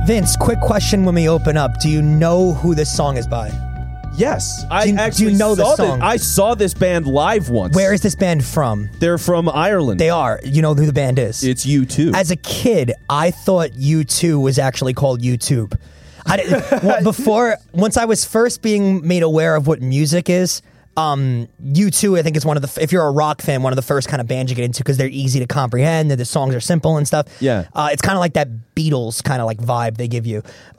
Vince, quick question when we open up. Do you know who this song is by? Yes. Do you know the song? I saw this band live once. Where is this band from? They're from Ireland. They are. You know who the band is? It's U2. As a kid, I thought U2 was actually called YouTube. Once I was first being made aware of what music is, U2, I think, is one of the, if you're a rock fan, one of the first kind of bands you get into because they're easy to comprehend, the songs are simple and stuff. Yeah. It's kind of like that Beatles kind of like vibe they give you.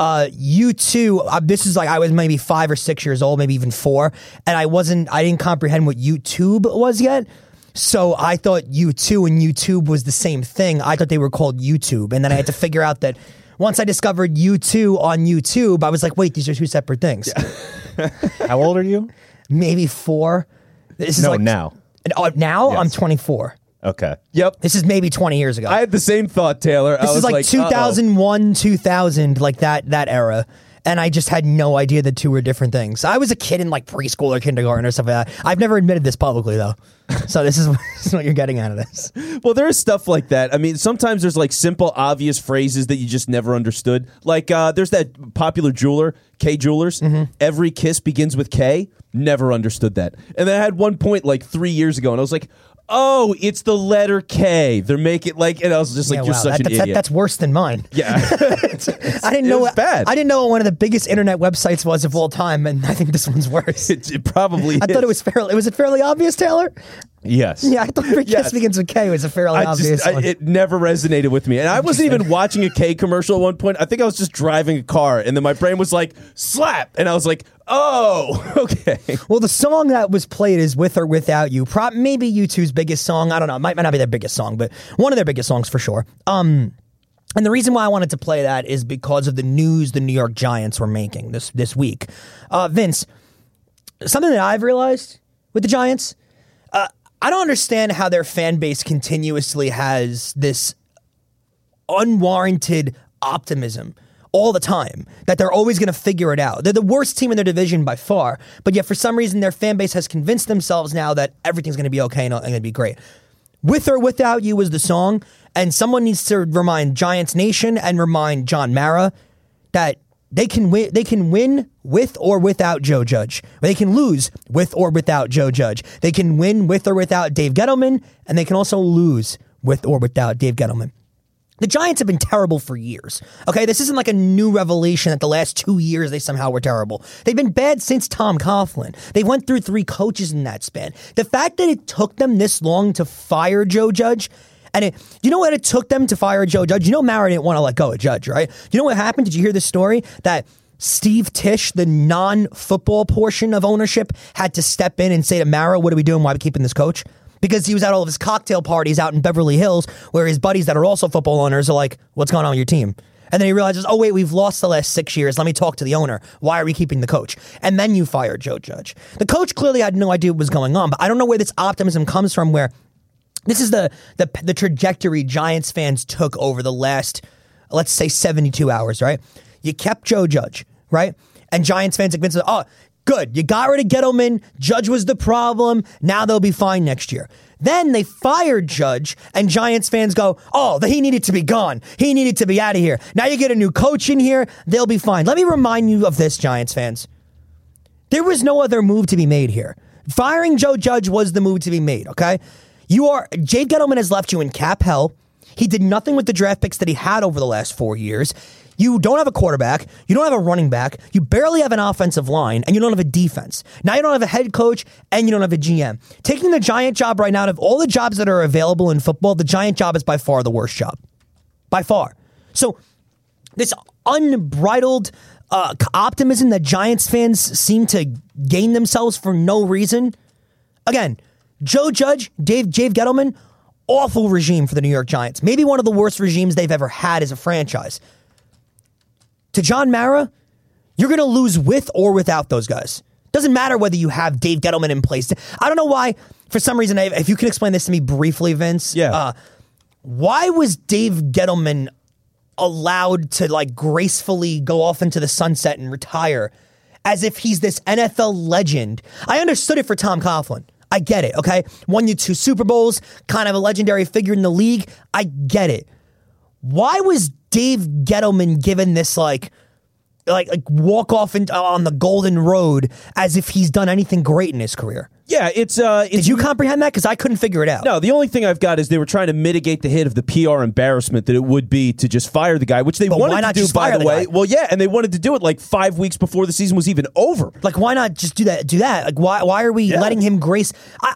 U2, this is like, I was maybe 5 or 6 years old, maybe even 4, and I didn't comprehend what YouTube was yet. So I thought U2 and YouTube was the same thing. I thought they were called YouTube, and then I had to figure out that once I discovered U2 on YouTube, I was like, wait, these are two separate things. Yeah. How old are you? Maybe 4. This is no, like, now. Now? Yes. I'm 24. Okay. Yep. This is maybe 20 years ago. I had the same thought, Taylor. This is like 2001, 2000, like that era. And I just had no idea the two were different things. I was a kid in like preschool or kindergarten or stuff like that. I've never admitted this publicly, though. So this is what you're getting out of this. Well, there is stuff like that. I mean, sometimes there's like simple, obvious phrases that you just never understood. Like there's that popular jeweler, K Jewelers. Mm-hmm. Every kiss begins with K. Never understood that. And then I had one point like 3 years ago, and I was like, oh, it's the letter K. They're making like, and I was just like, you're such an idiot. That's worse than mine. Yeah. I didn't know it bad. I didn't know what one of the biggest internet websites was of all time, and I think this one's worse. It probably I thought it was fairly. Was it fairly obvious, Taylor? Yes. Yeah, I thought every kiss begins with K was a fairly obvious one. It never resonated with me. And I wasn't even watching a K commercial at one point. I think I was just driving a car, and then my brain was like, slap. And I was like, oh, okay. Well, the song that was played is With or Without You. Maybe U2's biggest song. I don't know. It might not be their biggest song, but one of their biggest songs for sure. And the reason why I wanted to play that is because of the news the New York Giants were making this week. Vince, something that I've realized with the Giants, I don't understand how their fan base continuously has this unwarranted optimism all the time, that they're always going to figure it out. They're the worst team in their division by far, but yet for some reason their fan base has convinced themselves now that everything's going to be okay and going to be great. With or Without You is the song, and someone needs to remind Giants Nation and remind John Mara that they can win with or without Joe Judge. They can lose with or without Joe Judge. They can win with or without Dave Gettleman, and they can also lose with or without Dave Gettleman. The Giants have been terrible for years. Okay, this isn't like a new revelation that the last 2 years they somehow were terrible. They've been bad since Tom Coughlin. They went through 3 coaches in that span. The fact that it took them this long to fire Joe Judge, and you know what it took them to fire Joe Judge? You know Mara didn't want to let go of Judge, right? You know what happened? Did you hear the story? That Steve Tisch, the non-football portion of ownership, had to step in and say to Mara, what are we doing? Why are we keeping this coach? Because he was at all of his cocktail parties out in Beverly Hills where his buddies that are also football owners are like, what's going on with your team? And then he realizes, oh, wait, we've lost the last 6 years. Let me talk to the owner. Why are we keeping the coach? And then you fire Joe Judge. The coach clearly had no idea what was going on, but I don't know where this optimism comes from, where this is the trajectory Giants fans took over the last, let's say, 72 hours, right? You kept Joe Judge, right? And Giants fans are convinced, oh, good, you got rid of Gettleman. Judge was the problem. Now they'll be fine next year. Then they fired Judge, and Giants fans go, oh, he needed to be gone. He needed to be out of here. Now you get a new coach in here. They'll be fine. Let me remind you of this, Giants fans. There was no other move to be made here. Firing Joe Judge was the move to be made, okay? Jay Gettleman has left you in cap hell. He did nothing with the draft picks that he had over the last 4 years. You don't have a quarterback. You don't have a running back. You barely have an offensive line, and you don't have a defense. Now you don't have a head coach, and you don't have a GM. Taking the Giant job right now, of all the jobs that are available in football, the Giant job is by far the worst job. By far. So this unbridled optimism that Giants fans seem to gain themselves for no reason. Again, Joe Judge, Dave Gettleman, awful regime for the New York Giants. Maybe one of the worst regimes they've ever had as a franchise. To John Mara, you're going to lose with or without those guys. Doesn't matter whether you have Dave Gettleman in place. I don't know why, for some reason, if you can explain this to me briefly, Vince. Yeah. Why was Dave Gettleman allowed to gracefully go off into the sunset and retire as if he's this NFL legend? I understood it for Tom Coughlin. I get it, okay? Won you 2 Super Bowls, kind of a legendary figure in the league. I get it. Why was Dave Gettleman given this like walk off on the golden road as if he's done anything great in his career. Yeah, it's Did you comprehend that? Because I couldn't figure it out. No, the only thing I've got is they were trying to mitigate the hit of the PR embarrassment that it would be to just fire the guy, which they wanted to do, by the way. Well, yeah, and they wanted to do it like 5 weeks before the season was even over. Like, why not just do that? Like, why are we letting him grace?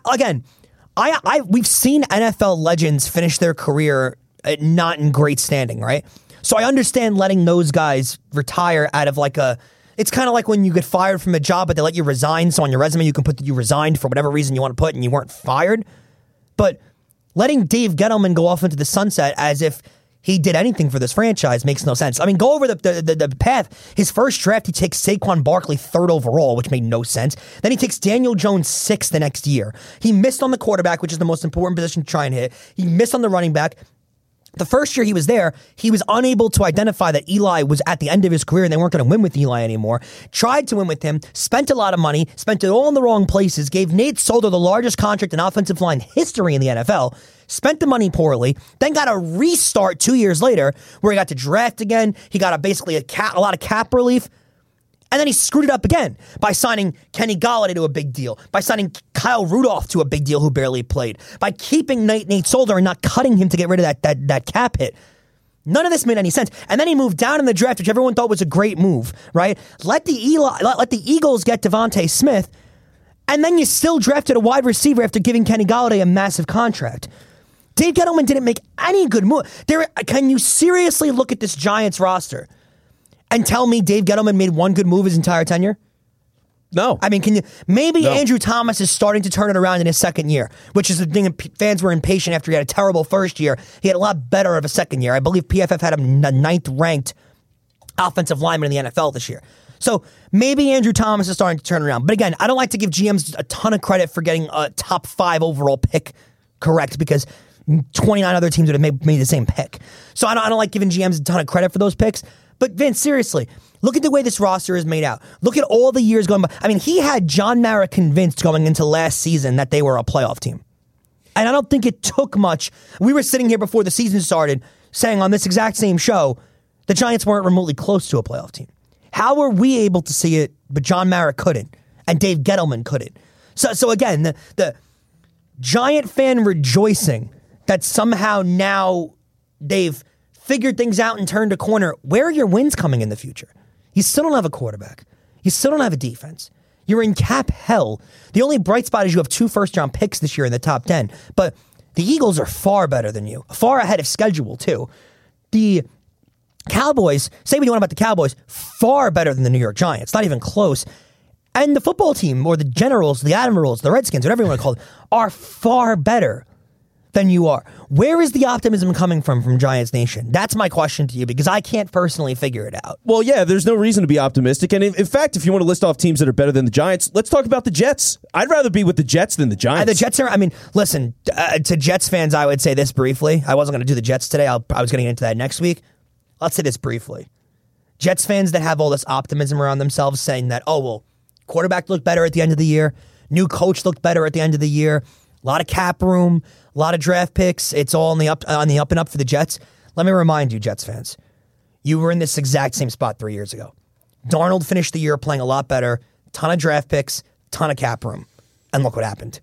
We've seen NFL legends finish their career not in great standing, right? So I understand letting those guys retire out of like it's kind of like when you get fired from a job, but they let you resign. So on your resume, you can put that you resigned for whatever reason you want to put and you weren't fired. But letting Dave Gettleman go off into the sunset as if he did anything for this franchise makes no sense. I mean, go over the path. His first draft, he takes Saquon Barkley 3rd overall, which made no sense. Then he takes Daniel Jones 6th the next year. He missed on the quarterback, which is the most important position to try and hit. He missed on the running back. The first year he was there, he was unable to identify that Eli was at the end of his career and they weren't going to win with Eli anymore. Tried to win with him, spent a lot of money, spent it all in the wrong places, gave Nate Solder the largest contract in offensive line history in the NFL, spent the money poorly, then got a restart 2 years later where he got to draft again. He got a lot of cap relief. And then he screwed it up again by signing Kenny Golladay to a big deal, by signing Kyle Rudolph to a big deal who barely played, by keeping Nate Solder and not cutting him to get rid of that cap hit. None of this made any sense. And then he moved down in the draft, which everyone thought was a great move, right? Let the Eagles get Devontae Smith, and then you still drafted a wide receiver after giving Kenny Golladay a massive contract. Dave Gettleman didn't make any good move. Can you seriously look at this Giants roster and tell me Dave Gettleman made one good move his entire tenure? No. I mean, Andrew Thomas is starting to turn it around in his second year, which is the thing that fans were impatient after he had a terrible first year. He had a lot better of a second year. I believe PFF had him 9th ranked offensive lineman in the NFL this year. So maybe Andrew Thomas is starting to turn around. But again, I don't like to give GMs a ton of credit for getting a top 5 overall pick correct because 29 other teams would have made the same pick. So I don't like giving GMs a ton of credit for those picks. But Vince, seriously, look at the way this roster is made out. Look at all the years going by. I mean, he had John Mara convinced going into last season that they were a playoff team. And I don't think it took much. We were sitting here before the season started saying on this exact same show, the Giants weren't remotely close to a playoff team. How were we able to see it, but John Mara couldn't, and Dave Gettleman couldn't? So again, the Giant fan rejoicing that somehow now they've figured things out and turned a corner. Where are your wins coming in the future? You still don't have a quarterback. You still don't have a defense. You're in cap hell. The only bright spot is you have 2 first-round picks this year in the top 10. But the Eagles are far better than you. Far ahead of schedule, too. The Cowboys, say what you want about the Cowboys, far better than the New York Giants. Not even close. And the football team, or the Generals, the Admirals, the Redskins, whatever you want to call it, are far better than you are. Where is the optimism coming from Giants Nation? That's my question to you, because I can't personally figure it out. Well, yeah, there's no reason to be optimistic. And in fact, if you want to list off teams that are better than the Giants, let's talk about the Jets. I'd rather be with the Jets than the Giants. The Jets are, listen, to Jets fans, I would say this briefly. I wasn't going to do the Jets today. I was going to get into that next week. Let's say this briefly. Jets fans that have all this optimism around themselves saying that, oh, well, quarterback looked better at the end of the year. New coach looked better at the end of the year. A lot of cap room, a lot of draft picks. It's all on the up and up for the Jets. Let me remind you, Jets fans, you were in this exact same spot 3 years ago. Darnold finished the year playing a lot better, ton of draft picks, ton of cap room, and look what happened.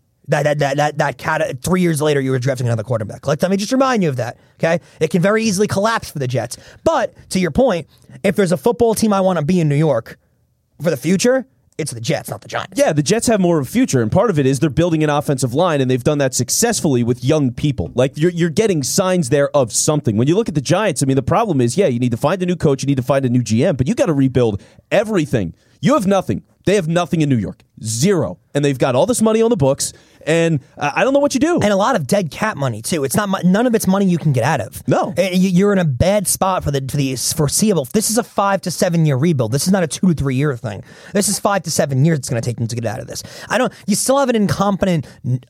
That 3 years later, you were drafting another quarterback. Let me just remind you of that. Okay, it can very easily collapse for the Jets. But to your point, if there's a football team I want to be in New York for the future, it's the Jets, not the Giants. Yeah, the Jets have more of a future, and part of it is they're building an offensive line, and they've done that successfully with young people. Like, you're getting signs there of something. When you look at the Giants, the problem is, yeah, you need to find a new coach, you need to find a new GM, but you got to rebuild everything. You have nothing. They have nothing in New York. Zero. And they've got all this money on the books, and I don't know what you do. And a lot of dead cap money, too. It's not none of it's money you can get out of. No. You're in a bad spot for the foreseeable. This is a 5 to 7 year rebuild. This is not a 2 to 3 year thing. This is 5 to 7 years it's going to take them to get out of this. You still have an incompetent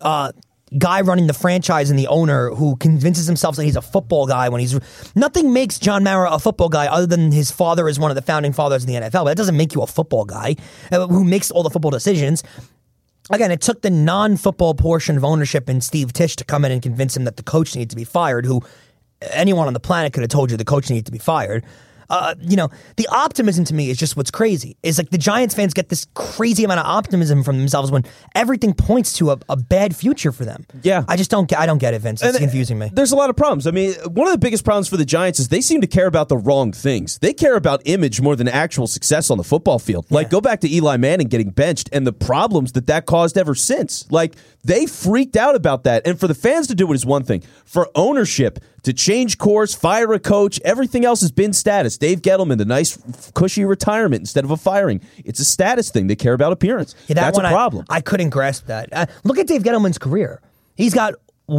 guy running the franchise and the owner who convinces himself that he's a football guy when nothing makes John Mara a football guy other than his father is one of the founding fathers in the NFL. But that doesn't make you a football guy who makes all the football decisions. Again, it took the non-football portion of ownership in Steve Tisch to come in and convince him that the coach needs to be fired, who anyone on the planet could have told you the coach needed to be fired. The optimism to me is just what's crazy. Is like the Giants fans get this crazy amount of optimism from themselves when everything points to a bad future for them. Yeah. I don't get it, Vince. It's confusing me. There's a lot of problems. I mean, one of the biggest problems for the Giants is they seem to care about the wrong things. They care about image more than actual success on the football field. Like, go back to Eli Manning getting benched and the problems that caused ever since. Like, they freaked out about that. And for the fans to do it is one thing. For ownership to change course, fire a coach, everything else has been status. Dave Gettleman, the nice, cushy retirement instead of a firing. It's a status thing. They care about appearance. Yeah, that's a problem. I couldn't grasp that. Look at Dave Gettleman's career. He's got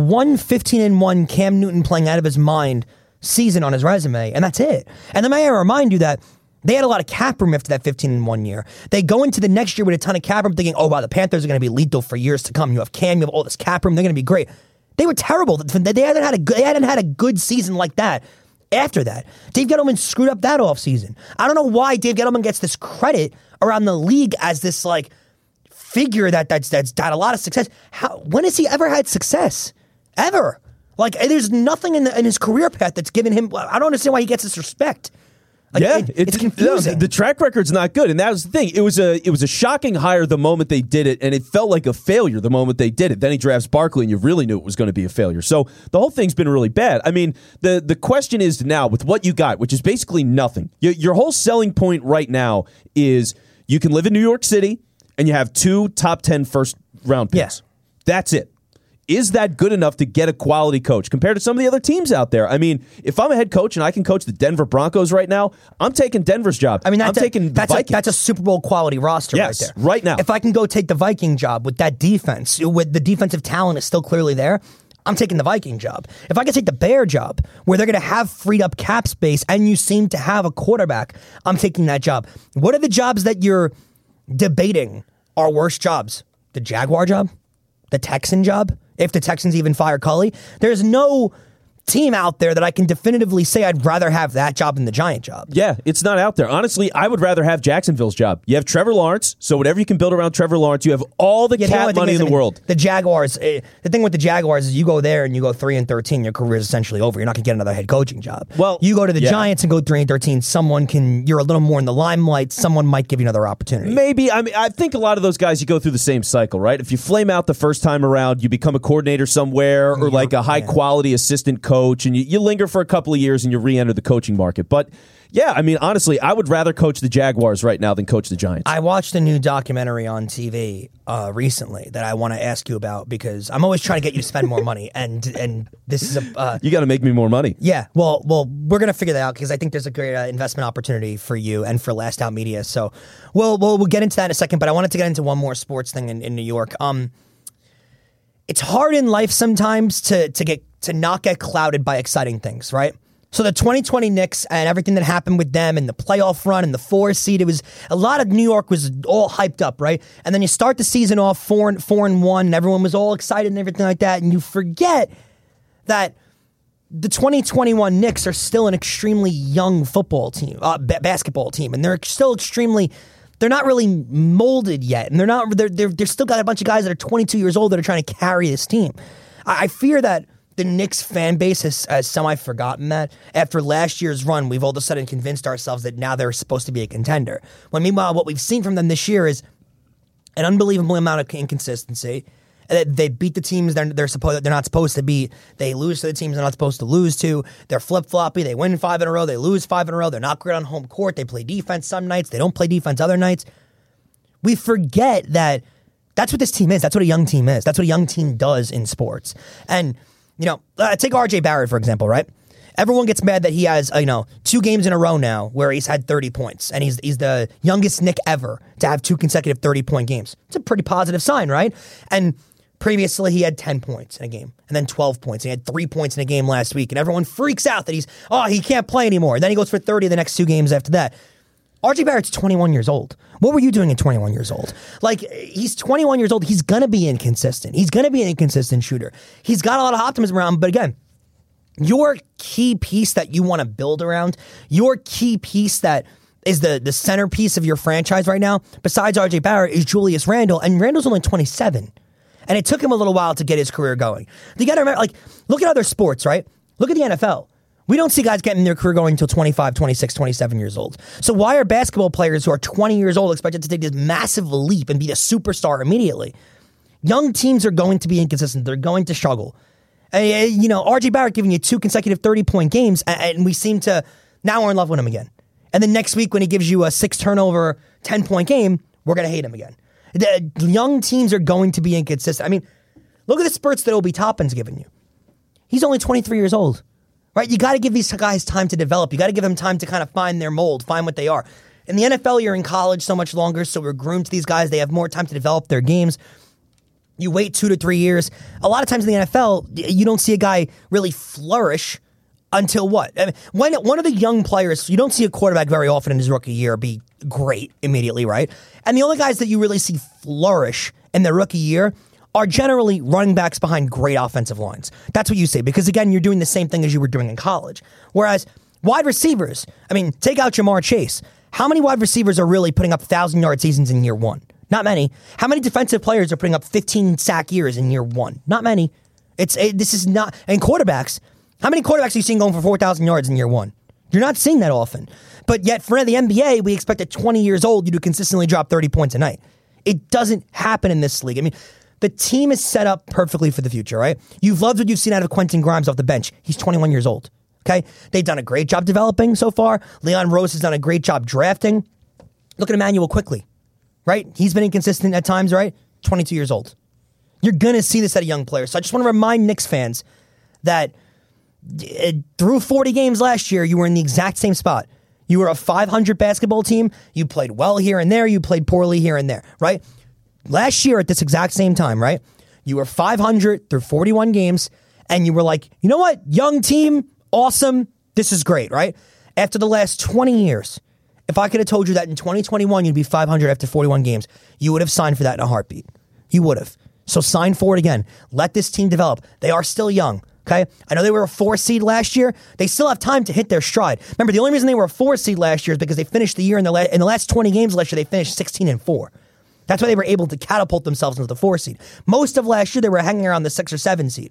15-1 Cam Newton playing out of his mind season on his resume, and that's it. And then may I remind you that they had a lot of cap room after that 15-1 year. They go into the next year with a ton of cap room thinking, oh, wow, the Panthers are going to be lethal for years to come. You have Cam, you have all this cap room. They're going to be great. They were terrible. They hadn't had a good season like that after that. Dave Gettleman screwed up that offseason. I don't know why Dave Gettleman gets this credit around the league as this like figure that's had a lot of success. When has he ever had success? Ever? Like, there's nothing in his career path that's given him. I don't understand why he gets this respect. Like, it's confusing. The track record's not good, and that was the thing. It was a shocking hire the moment they did it, and it felt like a failure the moment they did it. Then he drafts Barkley, and you really knew it was going to be a failure. So the whole thing's been really bad. I mean, the question is now, with what you got, which is basically nothing, your whole selling point right now is you can live in New York City, and you have 2 top 10 first-round picks. Yeah. That's it. Is that good enough to get a quality coach compared to some of the other teams out there? I mean, if I'm a head coach and I can coach the Denver Broncos right now, I'm taking Denver's job. I mean, I'm taking the Vikings. That's a Super Bowl quality roster right there. Right now. If I can go take the Viking job with that defense, with the defensive talent is still clearly there, I'm taking the Viking job. If I can take the Bear job, where they're going to have freed up cap space and you seem to have a quarterback, I'm taking that job. What are the jobs that you're debating are worse jobs? The Jaguar job? The Texan job? If the Texans even fire Culley, there's no team out there that I can definitively say I'd rather have that job than the Giant job. Yeah, it's not out there. Honestly, I would rather have Jacksonville's job. You have Trevor Lawrence, so whatever you can build around Trevor Lawrence, you have all the cap money in the world. The Jaguars, the thing with the Jaguars is you go there and you go 3-13, your career is essentially over. You're not going to get another head coaching job. Well, you go to the Giants and go 3-13, you're a little more in the limelight, someone might give you another opportunity. Maybe. I mean, I think a lot of those guys, you go through the same cycle, right? If you flame out the first time around, you become a coordinator somewhere or like a high-quality assistant coach, and you linger for a couple of years and you re-enter the coaching market. But yeah, I mean, honestly, I would rather coach the Jaguars right now than coach the Giants. I watched a new documentary on TV recently that I want to ask you about because I'm always trying to get you to spend more money, and this is a you got to make me more money. Yeah, well, we're gonna figure that out because I think there's a great investment opportunity for you and for Last Out Media. So we'll get into that in a second. But I wanted to get into one more sports thing in New York. It's hard in life sometimes to not get clouded by exciting things, right? So the 2020 Knicks and everything that happened with them and the playoff run and the 4 seed, it was a lot of New York was all hyped up, right? And then you start the season off 4-1 and everyone was all excited and everything like that. And you forget that the 2021 Knicks are still an extremely young football team, basketball team. And they're still they're not really molded yet. And they're still got a bunch of guys that are 22 years old that are trying to carry this team. I fear that the Knicks fan base has semi-forgotten that. After last year's run, we've all of a sudden convinced ourselves that now they're supposed to be a contender. When meanwhile, what we've seen from them this year is an unbelievable amount of inconsistency. They beat the teams they're not supposed to beat. They lose to the teams they're not supposed to lose to. They're flip-floppy. They win 5 in a row. They lose 5 in a row. They're not great on home court. They play defense some nights. They don't play defense other nights. We forget that that's what this team is. That's what a young team is. That's what a young team does in sports. And take RJ Barrett, for example, right? Everyone gets mad that he has, 2 games in a row now where he's had 30 points, and he's the youngest Knick ever to have 2 consecutive 30-point games. It's a pretty positive sign, right? And previously he had 10 points in a game, and then 12 points. He had 3 points in a game last week, and everyone freaks out that he can't play anymore. And then he goes for 30 the next 2 games after that. RJ Barrett's 21 years old. What were you doing at 21 years old? Like, he's 21 years old. He's going to be inconsistent. He's going to be an inconsistent shooter. He's got a lot of optimism around him, but again, your key piece that you want to build around, your key piece that is the centerpiece of your franchise right now, besides RJ Barrett, is Julius Randle, and Randle's only 27. And it took him a little while to get his career going. You got to remember, look at other sports, right? Look at the NFL. We don't see guys getting their career going until 25, 26, 27 years old. So why are basketball players who are 20 years old expected to take this massive leap and be a superstar immediately? Young teams are going to be inconsistent. They're going to struggle. RJ Barrett giving you 2 consecutive 30-point games, and we seem to, now we're in love with him again. And then next week when he gives you a 6-turnover, 10-point game, we're going to hate him again. The young teams are going to be inconsistent. I mean, look at the spurts that Obi Toppin's given you. He's only 23 years old. Right? You got to give these guys time to develop. You got to give them time to kind of find their mold, find what they are. In the NFL, you're in college so much longer, so we're groomed to these guys. They have more time to develop their games. You wait 2 to 3 years. A lot of times in the NFL, you don't see a guy really flourish until what? I mean, when one of the young players, you don't see a quarterback very often in his rookie year be great immediately, right? And the only guys that you really see flourish in their rookie year are generally running backs behind great offensive lines. That's what you say, because again, you're doing the same thing as you were doing in college. Whereas wide receivers, I mean, take out Jamar Chase. How many wide receivers are really putting up 1,000-yard seasons in year one? Not many. How many defensive players are putting up 15 sack years in year one? Not many. This is not. And quarterbacks, how many quarterbacks are you seeing going for 4,000 yards in year one? You're not seeing that often. But yet, for the NBA, we expect at 20 years old you to consistently drop 30 points a night. It doesn't happen in this league. I mean, the team is set up perfectly for the future, right? You've loved what you've seen out of Quentin Grimes off the bench. He's 21 years old, okay? They've done a great job developing so far. Leon Rose has done a great job drafting. Look at Emmanuel Quickly, right? He's been inconsistent at times, right? 22 years old. You're going to see this out of young players. So I just want to remind Knicks fans that through 40 games last year, you were in the exact same spot. You were a 500 basketball team. You played well here and there. You played poorly here and there, right? Last year at this exact same time, right? You were 500 through 41 games, and you were like, you know what? Young team, awesome. This is great, right? After the last 20 years, if I could have told you that in 2021 you'd be 500 after 41 games, you would have signed for that in a heartbeat. You would have. So sign for it again. Let this team develop. They are still young, okay? I know they were a 4 seed last year. They still have time to hit their stride. Remember, the only reason they were a 4 seed last year is because they finished the year in the last 20 games last year, they finished 16-4. That's why they were able to catapult themselves into the 4 seed. Most of last year, they were hanging around the 6 or 7 seed.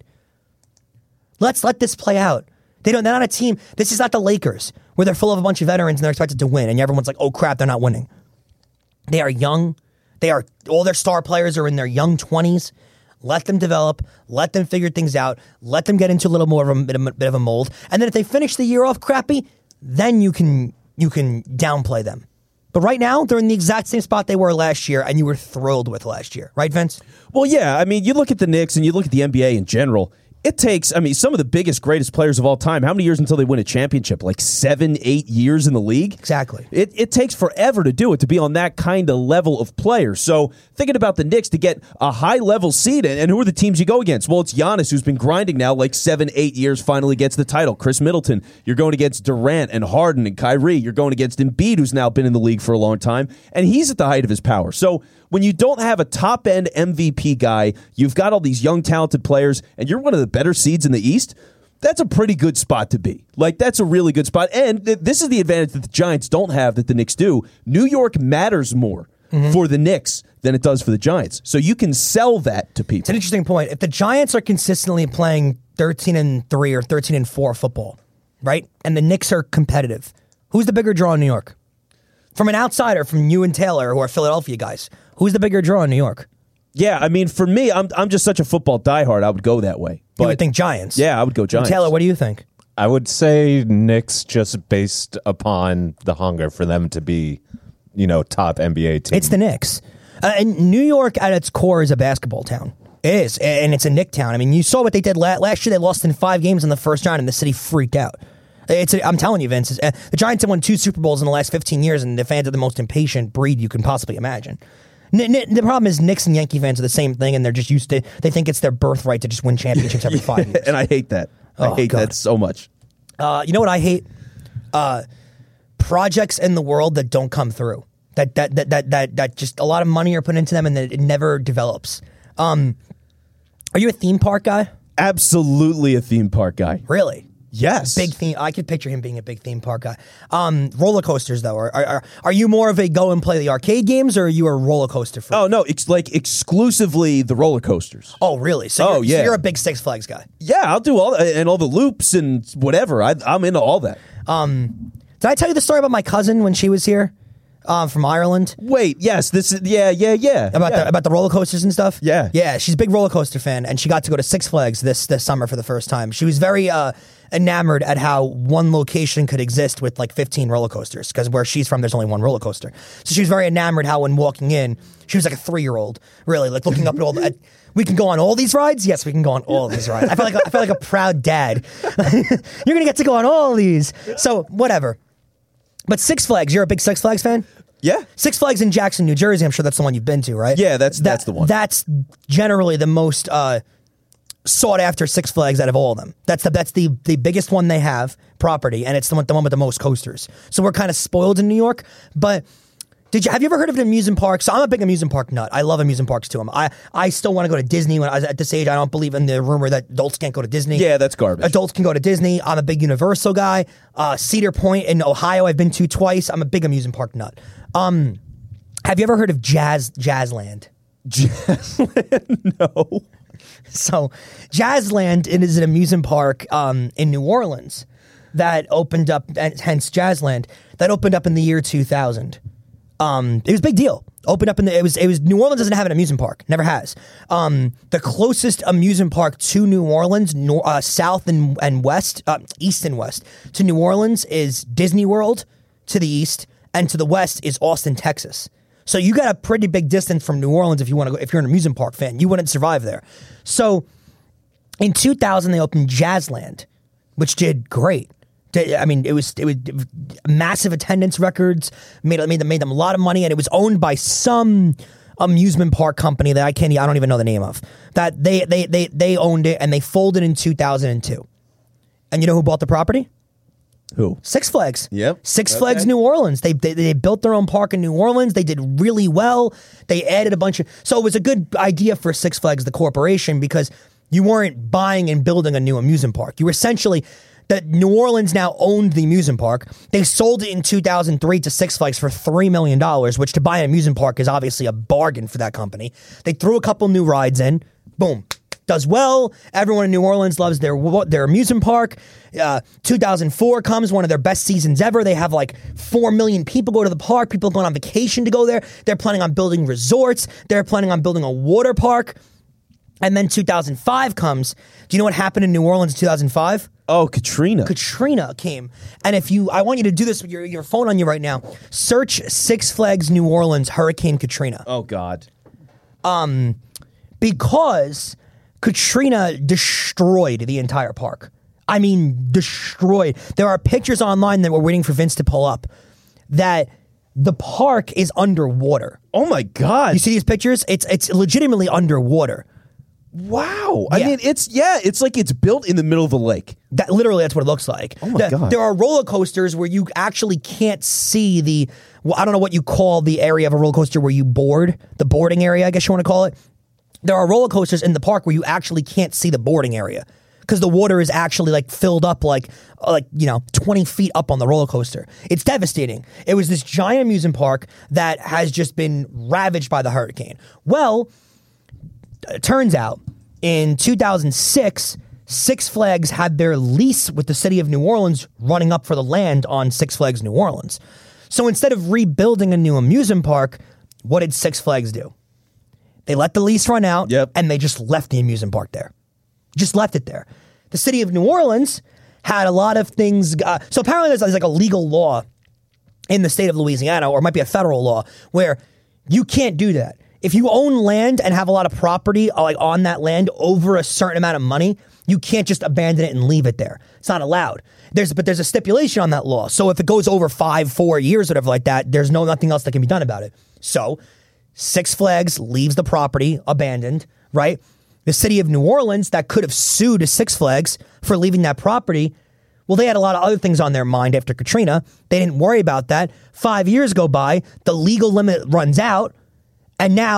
Let's let this play out. They're not a team. This is not the Lakers, where they're full of a bunch of veterans and they're expected to win, and everyone's like, oh crap, they're not winning. They are young. All their star players are in their young 20s. Let them develop. Let them figure things out. Let them get into a little more of a bit of a mold. And then if they finish the year off crappy, then you can downplay them. But right now, they're in the exact same spot they were last year, and you were thrilled with last year. Right, Vince? Well, yeah. I mean, you look at the Knicks and you look at the NBA in general. It takes, some of the biggest, greatest players of all time, how many years until they win a championship? Like 7, 8 years in the league? Exactly. It takes forever to do it, to be on that kind of level of player. So thinking about the Knicks to get a high-level seed, and who are the teams you go against? Well, it's Giannis, who's been grinding now like 7, 8 years, finally gets the title. Chris Middleton. You're going against Durant and Harden and Kyrie. You're going against Embiid, who's now been in the league for a long time, and he's at the height of his power. So when you don't have a top-end MVP guy, you've got all these young, talented players, and you're one of the better seeds in the East, that's a pretty good spot to be. Like, that's a really good spot. And this is the advantage that the Giants don't have that the Knicks do. New York matters more for the Knicks than it does for the Giants. So you can sell that to people. It's an interesting point. If the Giants are consistently playing 13-3 or 13-4 football, right, and the Knicks are competitive, who's the bigger draw in New York? From an outsider, from you and Taylor, who are Philadelphia guys, who's the bigger draw in New York? Yeah, I mean, for me, I'm just such a football diehard. I would go that way. But you would think Giants. Yeah, I would go Giants. Taylor, what do you think? I would say Knicks, just based upon the hunger for them to be, top NBA team. It's the Knicks. And New York, at its core, is a basketball town. It is, and it's a Knick town. I mean, you saw what they did last year. They lost in 5 games in the first round, and the city freaked out. I'm telling you, Vince, the Giants have won 2 Super Bowls in the last 15 years, and the fans are the most impatient breed you can possibly imagine. The problem is Knicks and Yankee fans are the same thing, and they're just used to. They think it's their birthright to just win championships every 5 years. And I hate that. I hate that so much. You know what I hate? Projects in the world that don't come through. That just a lot of money are put into them, and that it never develops. Are you a theme park guy? Absolutely a theme park guy. Really? Yes. Big theme. I could picture him being a big theme park guy. Roller coasters, though, are you more of a go and play the arcade games, or are you a roller coaster freak? Oh, no, it's like exclusively the roller coasters. Oh, really? So you're a big Six Flags guy. Yeah, I'll do all and all the loops and whatever. I'm into all that. Did I tell you the story about my cousin when she was here from Ireland? Wait, yes, this is yeah. About the roller coasters and stuff? Yeah. She's a big roller coaster fan, and she got to go to Six Flags this summer for the first time. She was very enamored at how one location could exist with like 15 roller coasters, because where she's from, there's only one roller coaster. So she was very enamored how when walking in, she was like a 3-year-old, really, like looking up at all the... we can go on all these rides? Yes, we can go on all these rides. I feel like a proud dad. You're going to get to go on all these. So, whatever. But Six Flags, you're a big Six Flags fan? Yeah. Six Flags in Jackson, New Jersey, I'm sure that's the one you've been to, right? Yeah, that's the one. That's generally the most sought after Six Flags out of all of them. That's the biggest one they have, property, and it's the one with the most coasters. So we're kind of spoiled in New York. But have you ever heard of an amusement park? So I'm a big amusement park nut. I love amusement parks too. I still want to go to Disney. When I was at this age, I don't believe in the rumor that adults can't go to Disney. Yeah, that's garbage. Adults can go to Disney. I'm a big Universal guy. Cedar Point in Ohio, I've been to twice. I'm a big amusement park nut. Have you ever heard of Jazzland? Jazzland? No. So Jazzland is an amusement park in New Orleans that opened up, and hence Jazzland, that opened up in the year 2000. It was a big deal. Opened up it was New Orleans doesn't have an amusement park. Never has. The closest amusement park to New Orleans, south and west, east and west to New Orleans is Disney World to the east, and to the west is Austin, Texas. So you got a pretty big distance from New Orleans if you want to go. If you're an amusement park fan, you wouldn't survive there. So in 2000 they opened Jazzland, which did great. I mean, it was massive attendance records, made them a lot of money, and it was owned by some amusement park company that I don't even know the name of. That they owned it, and they folded in 2002. And you know who bought the property? Who? Six Flags. Yep. Six Flags New Orleans. They built their own park in New Orleans. They did really well. They added a bunch of... So it was a good idea for Six Flags, the corporation, because you weren't buying and building a new amusement park. You were essentially... that New Orleans now owned the amusement park. They sold it in 2003 to Six Flags for $3 million, which to buy an amusement park is obviously a bargain for that company. They threw a couple new rides in. Boom. Does well. Everyone in New Orleans loves their amusement park. 2004 comes, one of their best seasons ever. They have like 4 million people go to the park. People going on vacation to go there. They're planning on building resorts. They're planning on building a water park. And then 2005 comes. Do you know what happened in New Orleans in 2005? Oh, Katrina. Katrina came. And I want you to do this with your phone on you right now. Search Six Flags New Orleans Hurricane Katrina. Oh, God. Because Katrina destroyed the entire park. I mean, destroyed. There are pictures online that we're waiting for Vince to pull up that the park is underwater. Oh, my God. You see these pictures? It's legitimately underwater. Wow. Yeah. I mean, it's like it's built in the middle of a lake. That's what it looks like. Oh my God. There are roller coasters where you actually can't see I don't know what you call the area of a roller coaster where you board, the boarding area, I guess you want to call it. There are roller coasters in the park where you actually can't see the boarding area because the water is actually like filled up like 20 feet up on the roller coaster. It's devastating. It was this giant amusement park that has just been ravaged by the hurricane. Well, it turns out in 2006, Six Flags had their lease with the city of New Orleans running up for the land on Six Flags New Orleans. So instead of rebuilding a new amusement park, what did Six Flags do? They let the lease run out, and they just left the amusement park there. Just left it there. The city of New Orleans had a lot of things. So apparently there's like a legal law in the state of Louisiana, or it might be a federal law, where you can't do that. If you own land and have a lot of property like on that land over a certain amount of money, you can't just abandon it and leave it there. It's not allowed. But there's a stipulation on that law. So if it goes over 4 years, whatever like that, there's nothing else that can be done about it. So Six Flags leaves the property abandoned, right? The city of New Orleans that could have sued Six Flags for leaving that property, well, they had a lot of other things on their mind after Katrina. They didn't worry about that. 5 years go by, the legal limit runs out, and now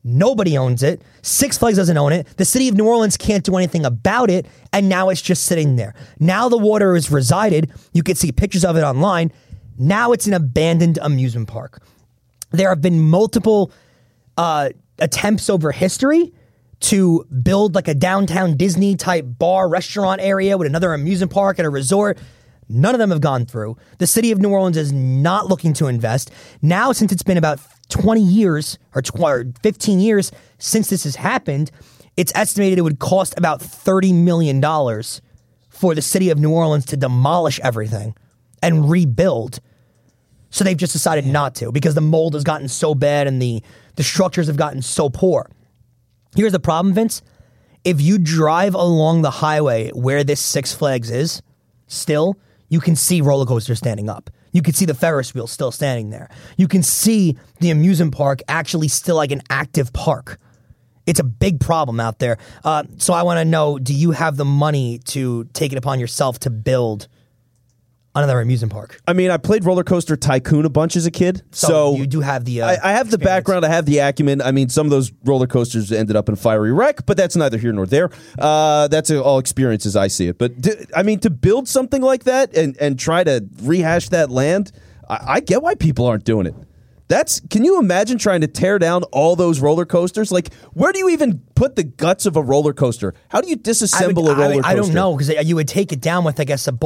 Nobody owns it. Six Flags doesn't own it. The city of New Orleans can't do anything about it, and now it's just sitting there. Now the water is resided. You can see pictures of it online. Now it's an abandoned amusement park. There have been multiple attempts over history to build like a downtown Disney type bar restaurant area with another amusement park and a resort. None of them have gone through. The city of New Orleans is not looking to invest. Now, since it's been about 20 years or 15 years since this has happened, it's estimated it would cost about $30 million for the city of New Orleans to demolish everything and rebuild. So they've just decided not to because the mold has gotten so bad and the structures have gotten so poor. Here's the problem, Vince. If you drive along the highway where this Six Flags is, still, you can see roller coasters standing up. You can see the Ferris wheel still standing there. You can see the amusement park actually still like an active park. It's a big problem out there. So I want to know, do you have the money to take it upon yourself to build another amusement park? I mean, I played Roller Coaster Tycoon a bunch as a kid. So you do have the I have the background. I have the acumen. I mean, some of those roller coasters ended up in fiery wreck, but that's neither here nor there. That's all experience as I see it. But, I mean, to build something like that and try to rehash that land, I get why people aren't doing it. Can you imagine trying to tear down all those roller coasters? Like, where do you even put the guts of a roller coaster? How do you disassemble a roller coaster? I don't know, because you would take it down with, I guess,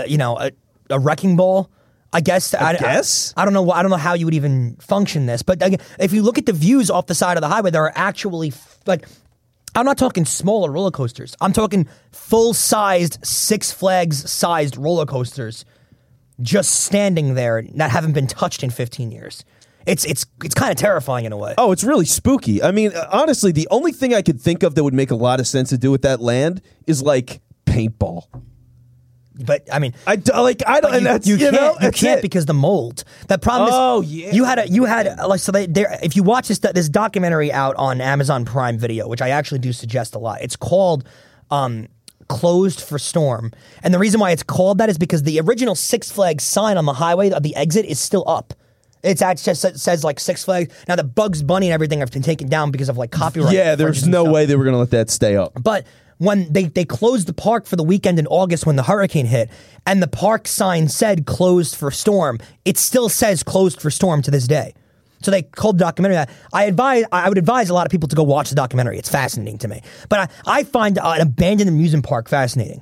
a wrecking ball. I guess. I don't know. I don't know how you would even function this. But again, if you look at the views off the side of the highway, there are actually I'm not talking smaller roller coasters. I'm talking full-sized Six Flags-sized roller coasters just standing there that haven't been touched in 15 years. It's kind of terrifying in a way. Oh, it's really spooky. I mean, honestly, the only thing I could think of that would make a lot of sense to do with that land is like paintball. But I mean, I don't. And that's you that's can't it. because the mold. The problem is, you had like so. If you watch this documentary out on Amazon Prime Video, which I actually do suggest a lot, it's called Closed for Storm, and the reason why it's called that is because the original Six Flags sign on the highway of the exit is still up. It says like Six Flags. Now the Bugs Bunny and everything have been taken down because of like copyright. Yeah, there's no way they were going to let that stay up. But when they closed the park for the weekend in August when the hurricane hit, and the park sign said closed for storm, it still says closed for storm to this day. So they called the documentary that. I would advise a lot of people to go watch the documentary. It's fascinating to me. But I find an abandoned amusement park fascinating.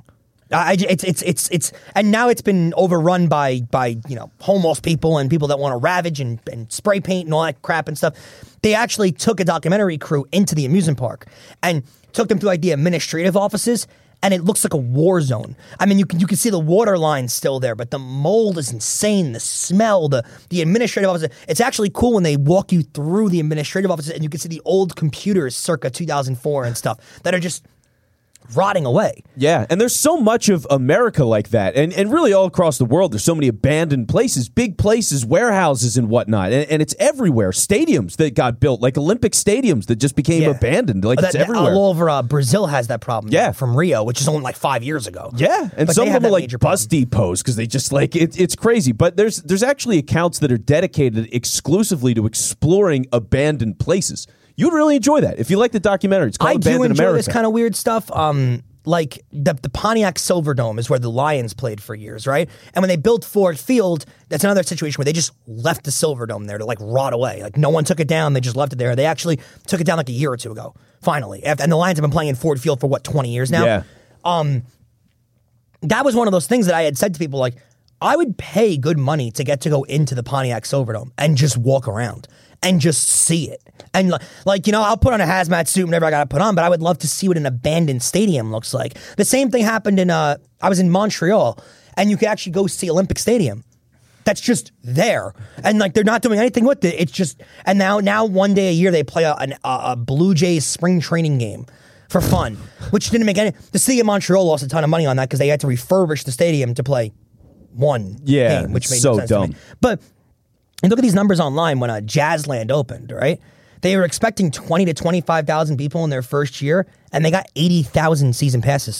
It's and now it's been overrun by homeless people and people that want to ravage and spray paint and all that crap and stuff. They actually took a documentary crew into the amusement park and took them to like the administrative offices, and it looks like a war zone. I mean, you can see the water line still there, but the mold is insane. The smell, the administrative offices. It's actually cool when they walk you through the administrative offices and you can see the old computers circa 2004 and stuff that are just rotting away. Yeah, and there's so much of America like that, and really all across the world. There's so many abandoned places, big places, warehouses and whatnot, and it's everywhere. Stadiums that got built, like Olympic stadiums that just became abandoned. Like it's everywhere. All over Brazil has that problem. Yeah, from Rio, which is only like 5 years ago. Yeah, and some of them are like bus depots because they just like it's crazy. But there's actually accounts that are dedicated exclusively to exploring abandoned places. You'd really enjoy that if you like the documentary. It's called Abandoned America. I do enjoy this kind of weird stuff. Like the Pontiac Silverdome is where the Lions played for years, right? And when they built Ford Field, that's another situation where they just left the Silverdome there to like rot away. Like no one took it down; they just left it there. They actually took it down like a year or two ago. Finally, and the Lions have been playing in Ford Field for 20 years now. Yeah. That was one of those things that I had said to people like, I would pay good money to get to go into the Pontiac Silverdome and just walk around and just see it. And I'll put on a hazmat suit whenever I got to put on, but I would love to see what an abandoned stadium looks like. The same thing happened I was in Montreal, and you could actually go see Olympic Stadium. That's just there. And they're not doing anything with it. It's just, and now one day a year they play a Blue Jays spring training game for fun, which didn't make the city of Montreal lost a ton of money on that because they had to refurbish the stadium to play one game, which made so sense dumb. to me. But and look at these numbers online when Jazzland opened, right? They were expecting 20 to 25,000 people in their first year, and they got 80,000 season passes sold.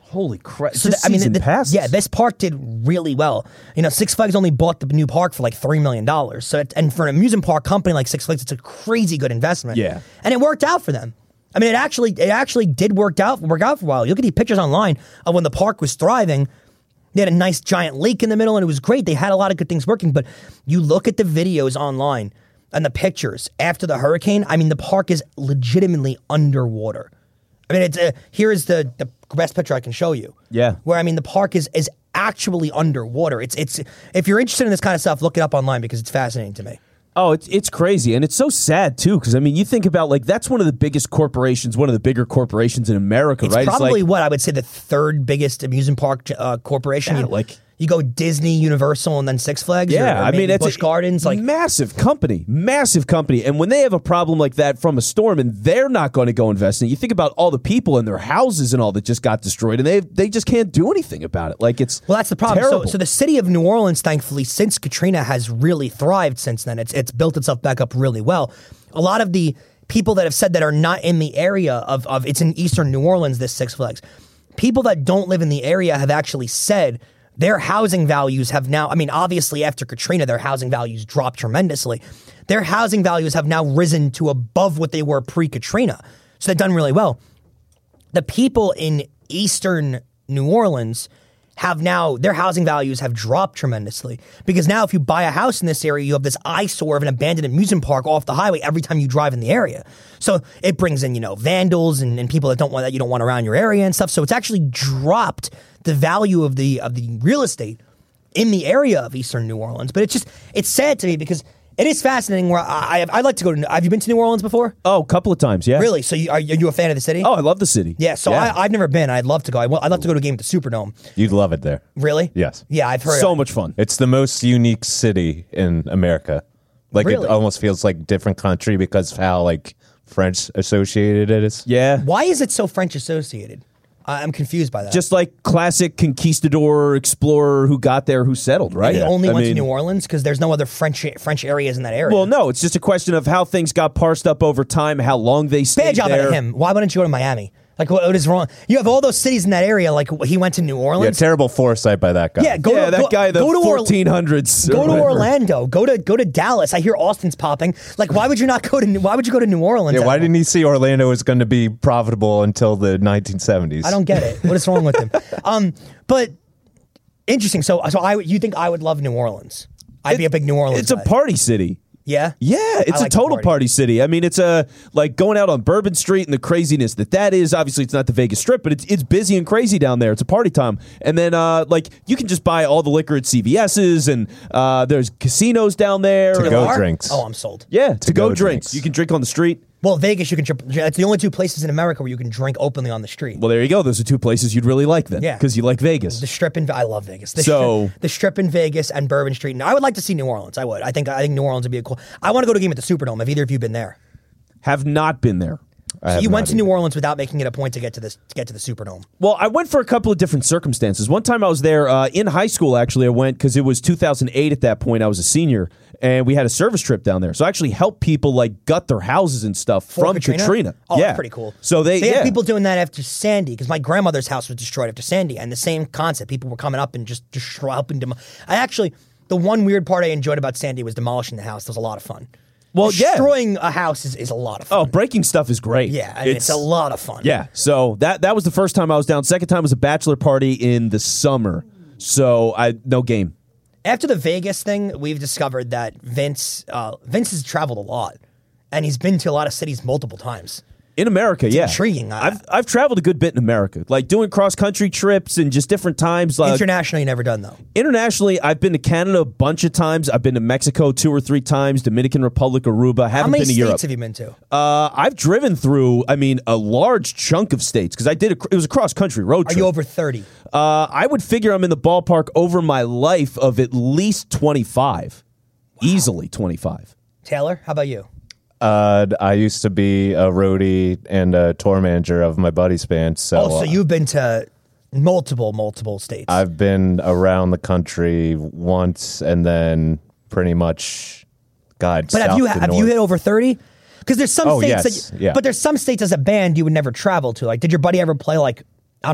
Holy crap! So Just I mean, season passes. yeah, this park did really well. You know, Six Flags only bought the new park for like $3 million. So, and for an amusement park company like Six Flags, it's a crazy good investment. Yeah. And it worked out for them. I mean, it actually did work out for a while. You look at these pictures online of when the park was thriving. They had a nice giant lake in the middle, and it was great. They had a lot of good things working. But you look at the videos online and the pictures after the hurricane. I mean, the park is legitimately underwater. I mean, it's here is the best picture I can show you. Yeah. Where I mean, the park is actually underwater. It's if you're interested in this kind of stuff, look it up online because it's fascinating to me. Oh, it's crazy, and it's so sad too. Because I mean, you think about like that's one of the biggest corporations, one of the bigger corporations in America, It's right? probably it's like, what I would say the third biggest amusement park corporation. Yeah, You- like- you go Disney, Universal, and then Six Flags. yeah, or I mean, maybe it's Busch Gardens. Like massive company, and when they have a problem like that from a storm, and they're not going to go invest in it, you think about all the people and their houses and all that just got destroyed, and they just can't do anything about it. Like it's well, that's the problem. Terrible. So the city of New Orleans, thankfully, since Katrina, has really thrived since then. It's built itself back up really well. A lot of the people that have said that are not in the area of it's in eastern New Orleans, this Six Flags. People that don't live in the area have actually said their housing values have now, I mean, obviously after Katrina, their housing values dropped tremendously. Their housing values have now risen to above what they were pre-Katrina. So they've done really well. The people in eastern New Orleans have now, their housing values have dropped tremendously. Because now if you buy a house in this area, you have this eyesore of an abandoned amusement park off the highway every time you drive in the area. So it brings in, vandals and people that you don't want around your area and stuff. So it's actually dropped the value of the real estate in the area of eastern New Orleans. But it's sad to me because it is fascinating where I'd like to go to, have you been to New Orleans before? Oh, a couple of times, yeah. Really? So are you a fan of the city? Oh, I love the city. Yeah, so I've never been. I'd love to go. I'd love to go to a game at the Superdome. You'd love it there. Really? Yes. Yeah, I've heard. So much fun. It's the most unique city in America. Like Really? it almost feels like different country because of how like French associated it is. Yeah. Why is it so French associated? I'm confused by that. Just like classic conquistador, explorer who got there, who settled, right? They only I went to mean, New Orleans because there's no other French areas in that area. Well, no, it's just a question of how things got parsed up over time, how long they stayed Bad job there. out of him. Why wouldn't you go to Miami? Like, what is wrong? You have all those cities in that area. Like, he went to New Yeah, Orleans. terrible foresight by that guy. Yeah, go Yeah, to, that go, guy, the go to 1400s. Go to whatever. Orlando. Go to Dallas. I hear Austin's popping. Like, why would you not go to? Why would you go to New Orleans? Yeah, why didn't he see Orlando was going to be profitable until the 1970s? I don't get it. What is wrong with him? But interesting. So you think I would love New Orleans? I'd be a big New Orleans. It's a guy. party city. Yeah. Yeah, it's like a to total party. party city. I mean, it's like going out on Bourbon Street and the craziness that is. Obviously, it's not the Vegas Strip, but it's busy and crazy down there. It's a party time. And then like you can just buy all the liquor at CVS's, and there's casinos down there. To And- go Are? drinks. Oh, I'm sold. Yeah, to go go drinks. drinks. You can drink on the street. Well, Vegas, you can. It's the only two places in America where you can drink openly on the street. Well, there you go. Those are two places you'd really like then. Yeah. Because you like Vegas. The Strip I love Vegas. So- the Strip in Vegas and Bourbon Street. And I would like to see New Orleans. I would. I think New Orleans would be a cool. I want to go to a game at the Superdome. Have either of you been there? Have not been there. I So have you went not to New either. Orleans without making it a point to get to the Superdome. Well, I went for a couple of different circumstances. One time I was there in high school, actually. I went because it was 2008 at that point. I was a senior, and we had a service trip down there. So I actually helped people like gut their houses and stuff from Katrina. Oh, yeah. that's pretty cool. So they had people doing that after Sandy because my grandmother's house was destroyed after Sandy, and the same concept. People were coming up and just helping them. The one weird part I enjoyed about Sandy was demolishing the house. It was a lot of fun. Well, yeah. Destroying a house is a lot of fun. Oh, breaking stuff is great. Yeah, I mean, it's a lot of fun. Yeah, so that was the first time I was down. Second time was a bachelor party in the summer. So no game. After the Vegas thing, we've discovered that Vince has traveled a lot, and he's been to a lot of cities multiple times. In America, yeah. intriguing. I've traveled a good bit in America, like doing cross-country trips and just different times. Internationally, never done though. Internationally, I've been to Canada a bunch of times. I've been to Mexico 2 or 3 times, Dominican Republic, Aruba. How Haven't many been to states Europe. have you been to? I've driven through, a large chunk of states because it was a cross-country road Are trip. you over 30? I would figure I'm in the ballpark over my life of at least 25. Easily 25. Taylor, how about you? I used to be a roadie and a tour manager of my buddy's band. So, So you've been to multiple states. I've been around the country once and then pretty much, but south have to you north. hit over 30? Because there's some Oh, states yes. Yeah. but there's some states as a band you would never travel to. Like, did your buddy ever play like, I don't know,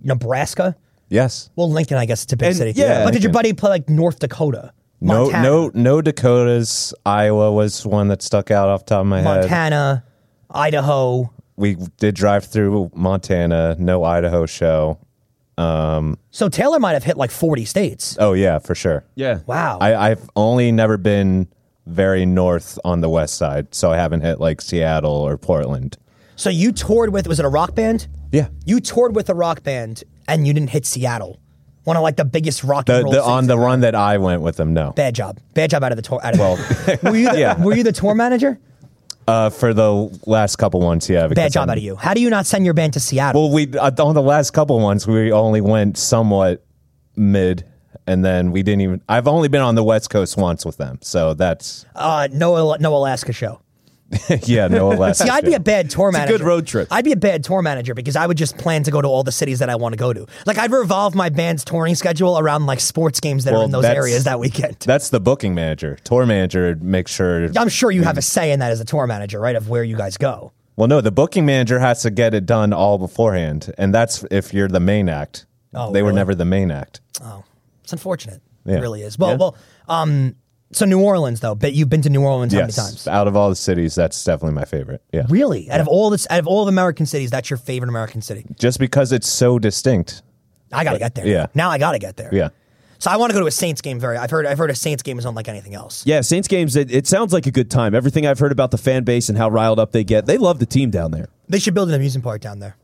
Nebraska? Yes. Well, Lincoln, I guess it's a big And, city. yeah, but did your Lincoln. buddy play like North Dakota? Montana, No Dakotas. Iowa was one that stuck out off the top of my head. Montana, Idaho. We did drive through Montana. No Idaho show. So Taylor might have hit like 40 states. Oh yeah, for sure. Yeah. Wow. I've only never been very north on the west side, so I haven't hit like Seattle or Portland. So you toured with, was it a rock band? Yeah. You toured with a rock band and you didn't hit Seattle. One of like the biggest rock and roll cities On the in run that I went with them, no. Bad job out of the tour. Were you the, Yeah. were you the tour manager? For the last couple ones, yeah. Bad job out of you. How do you not send your band to Seattle? Well, we on the last couple ones, we only went somewhat mid, and then we didn't even. I've only been on the West Coast once with them, so that's No Alaska show. yeah, no less. See, I'd be a bad tour manager. good road trip. I'd be a bad tour manager because I would just plan to go to all the cities that I want to go to. Like I'd revolve my band's touring schedule around like sports games that are in those areas that weekend. That's the booking manager. Tour manager makes sure. I'm sure you have a say in that as a tour manager, right? Of where you guys go. Well, no, the booking manager has to get it done all beforehand, and that's if you're the main act. Oh, they were really? never the main act. Oh, it's unfortunate. Yeah. It really is. So New Orleans though, but you've been to New Orleans how many Yes, times? out of all the cities, that's definitely my favorite. Yeah, Really? Out of all the American cities, that's your favorite American city? just because it's so distinct. I gotta get there. Yeah. Now I gotta get there. Yeah. So I want to go to a Saints game. I've heard a Saints game is unlike anything else. Yeah, Saints games, it sounds like a good time. Everything I've heard about the fan base and how riled up they get, they love the team down there. They should build an amusement park down there.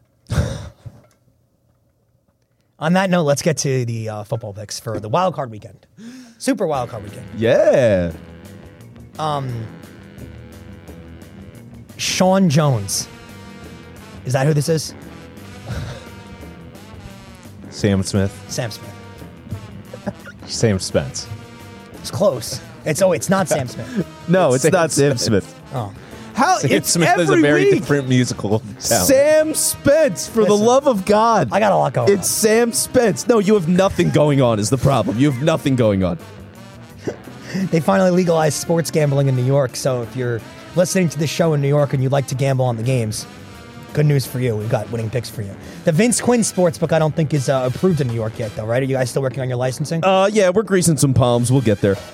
On that note, let's get to the football picks for the wild card weekend. Super wild card weekend. Yeah. Sean Jones. Is that who this is? Sam Smith, Sam Smith. Sam Spence. It's close. It's not Sam Smith. No, it's Sam not Sam Smith. Smith. Oh. How Sam it's Smith every is a very week. different musical talent. Sam Spence, for the Listen, love of God. I got a lot going on. It's Sam Spence. No, you have nothing going on is the problem. You have nothing going on. They finally legalized sports gambling in New York, so if you're listening to this show in New York and you'd like to gamble on the games, good news for you. We've got winning picks for you. The Vince Quinn Sportsbook I don't think is approved in New York yet, though, right? Are you guys still working on your licensing? Yeah, we're greasing some palms. We'll get there.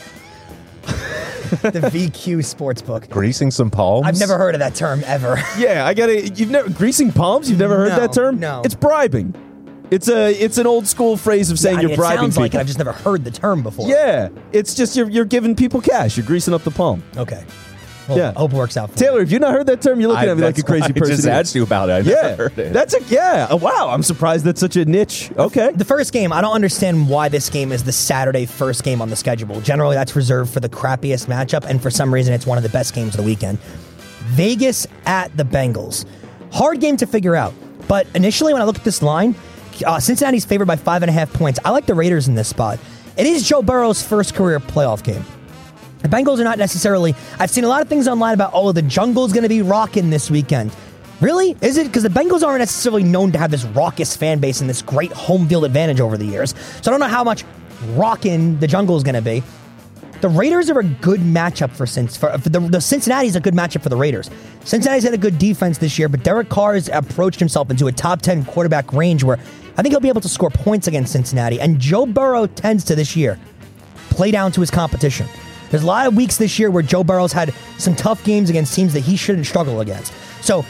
The VQ Sportsbook. Greasing some palms. I've never heard of that term ever. Yeah, I gotta. You've never greasing palms. You've never heard No, that term? no. It's bribing. It's an old school phrase of saying I mean, you're it bribing sounds people. like it. I've just never heard the term before. Yeah, it's just you're giving people cash. You're greasing up the palm. Okay. Well, Yeah. hope it works out for you. Taylor, have you not heard that term? You're looking at me like a That's why crazy I person. just asked you about it. I Yeah, never heard it. that's oh, wow. I'm surprised that's such a niche. Okay. The first game, I don't understand why this game is the Saturday first game on the schedule. Generally, that's reserved for the crappiest matchup, and for some reason, it's one of the best games of the weekend. Vegas at the Bengals. Hard game to figure out, but initially when I look at this line, Cincinnati's favored by 5.5 points. I like the Raiders in this spot. It is Joe Burrow's first career playoff game. The Bengals are not necessarily... I've seen a lot of things online about, the jungle's going to be rocking this weekend. Really? Is it? Because the Bengals aren't necessarily known to have this raucous fan base and this great home field advantage over the years. So I don't know how much rocking the jungle is going to be. The Raiders are a good matchup for the Cincinnati's a good matchup for the Raiders. Cincinnati's had a good defense this year, but Derek Carr has approached himself into a top 10 quarterback range where I think he'll be able to score points against Cincinnati. And Joe Burrow tends to this year play down to his competition. There's a lot of weeks this year where Joe Burrow's had some tough games against teams that he shouldn't struggle against. So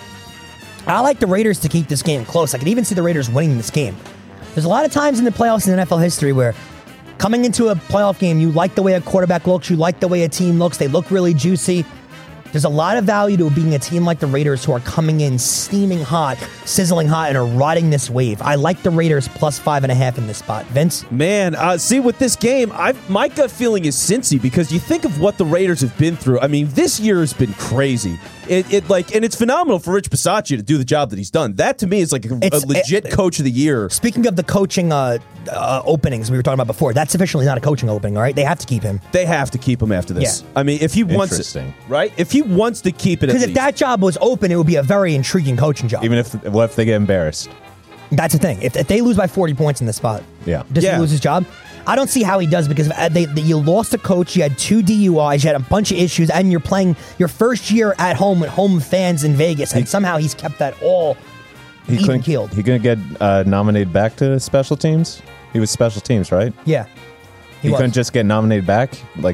I like the Raiders to keep this game close. I could even see the Raiders winning this game. There's a lot of times in the playoffs in NFL history where coming into a playoff game, you like the way a quarterback looks, you like the way a team looks, they look really juicy. There's a lot of value to being a team like the Raiders who are coming in steaming hot, sizzling hot, and are riding this wave. I like the Raiders plus 5.5 in this spot. Vince? Man, see, with this game, my gut feeling is Cincy because you think of what the Raiders have been through. I mean, this year has been crazy. And it's phenomenal for Rich Bisaccia to do the job that he's done. That to me is like a legit coach of the year. Speaking of the coaching openings we were talking about before, that's officially not a coaching opening, all right? They have to keep him. They have to keep him after this. Yeah. I mean, if he wants it, Interesting. right? If he wants to keep it, Because if that job was open, it would be a very intriguing coaching job. Even what if they get embarrassed? That's the thing. If they lose by 40 points in this spot, Yeah. does Yeah. he lose his job? I don't see how he does because you lost a coach, you had 2 DUIs, you had a bunch of issues, and you're playing your first year at home with home fans in Vegas, and somehow he's kept that all even keeled. He gonna get nominated back to special teams? He was special teams, right? Yeah. He couldn't just get nominated back?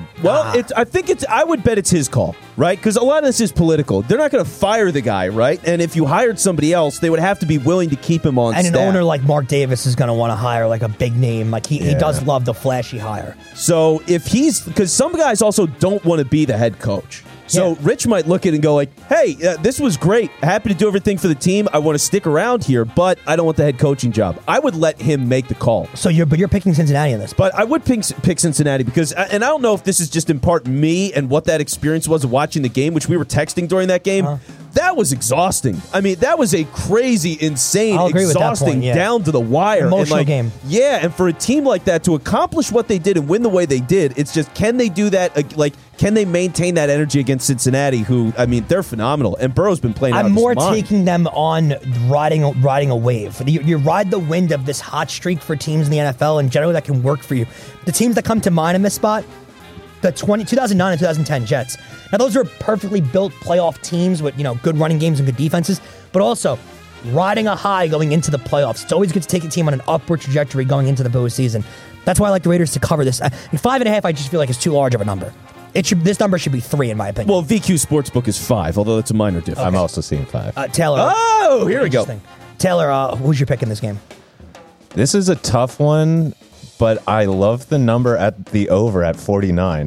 I would bet it's his call, right? Because a lot of this is political. They're not going to fire the guy, right? And if you hired somebody else, they would have to be willing to keep him on and staff. An owner like Mark Davis is going to want to hire like a big name. Like he does love the flashy hire. So if because some guys also don't want to be the head coach. So Rich might look at it and go like, hey, this was great. Happy to do everything for the team. I want to stick around here, but I don't want the head coaching job. I would let him make the call. So you're picking Cincinnati in this. But I would pick Cincinnati because, and I don't know if this is just in part me and what that experience was of watching the game, which we were texting during that game. That was exhausting. I mean, that was a crazy, insane, exhausting, down to the wire. Emotional game. Yeah, and for a team like that to accomplish what they did and win the way they did, it's just, can they do that? Can they maintain that energy against Cincinnati, who, I mean, they're phenomenal. And Burrow's been playing out of his mind. I'm more taking them on riding a wave. You ride the wind of this hot streak for teams in the NFL, and generally that can work for you. The teams that come to mind in this spot, the 2009 and 2010 Jets. Now, those are perfectly built playoff teams with, good running games and good defenses, but also riding a high going into the playoffs. It's always good to take a team on an upward trajectory going into the postseason. That's why I like the Raiders to cover this. 5.5, I just feel like it's too large of a number. This number should be 3, in my opinion. Well, VQ Sportsbook is 5, although it's a minor difference. I'm also seeing 5. Taylor. Oh, here we go. Taylor, who's your pick in this game? This is a tough one, but I love the number at the over at 49.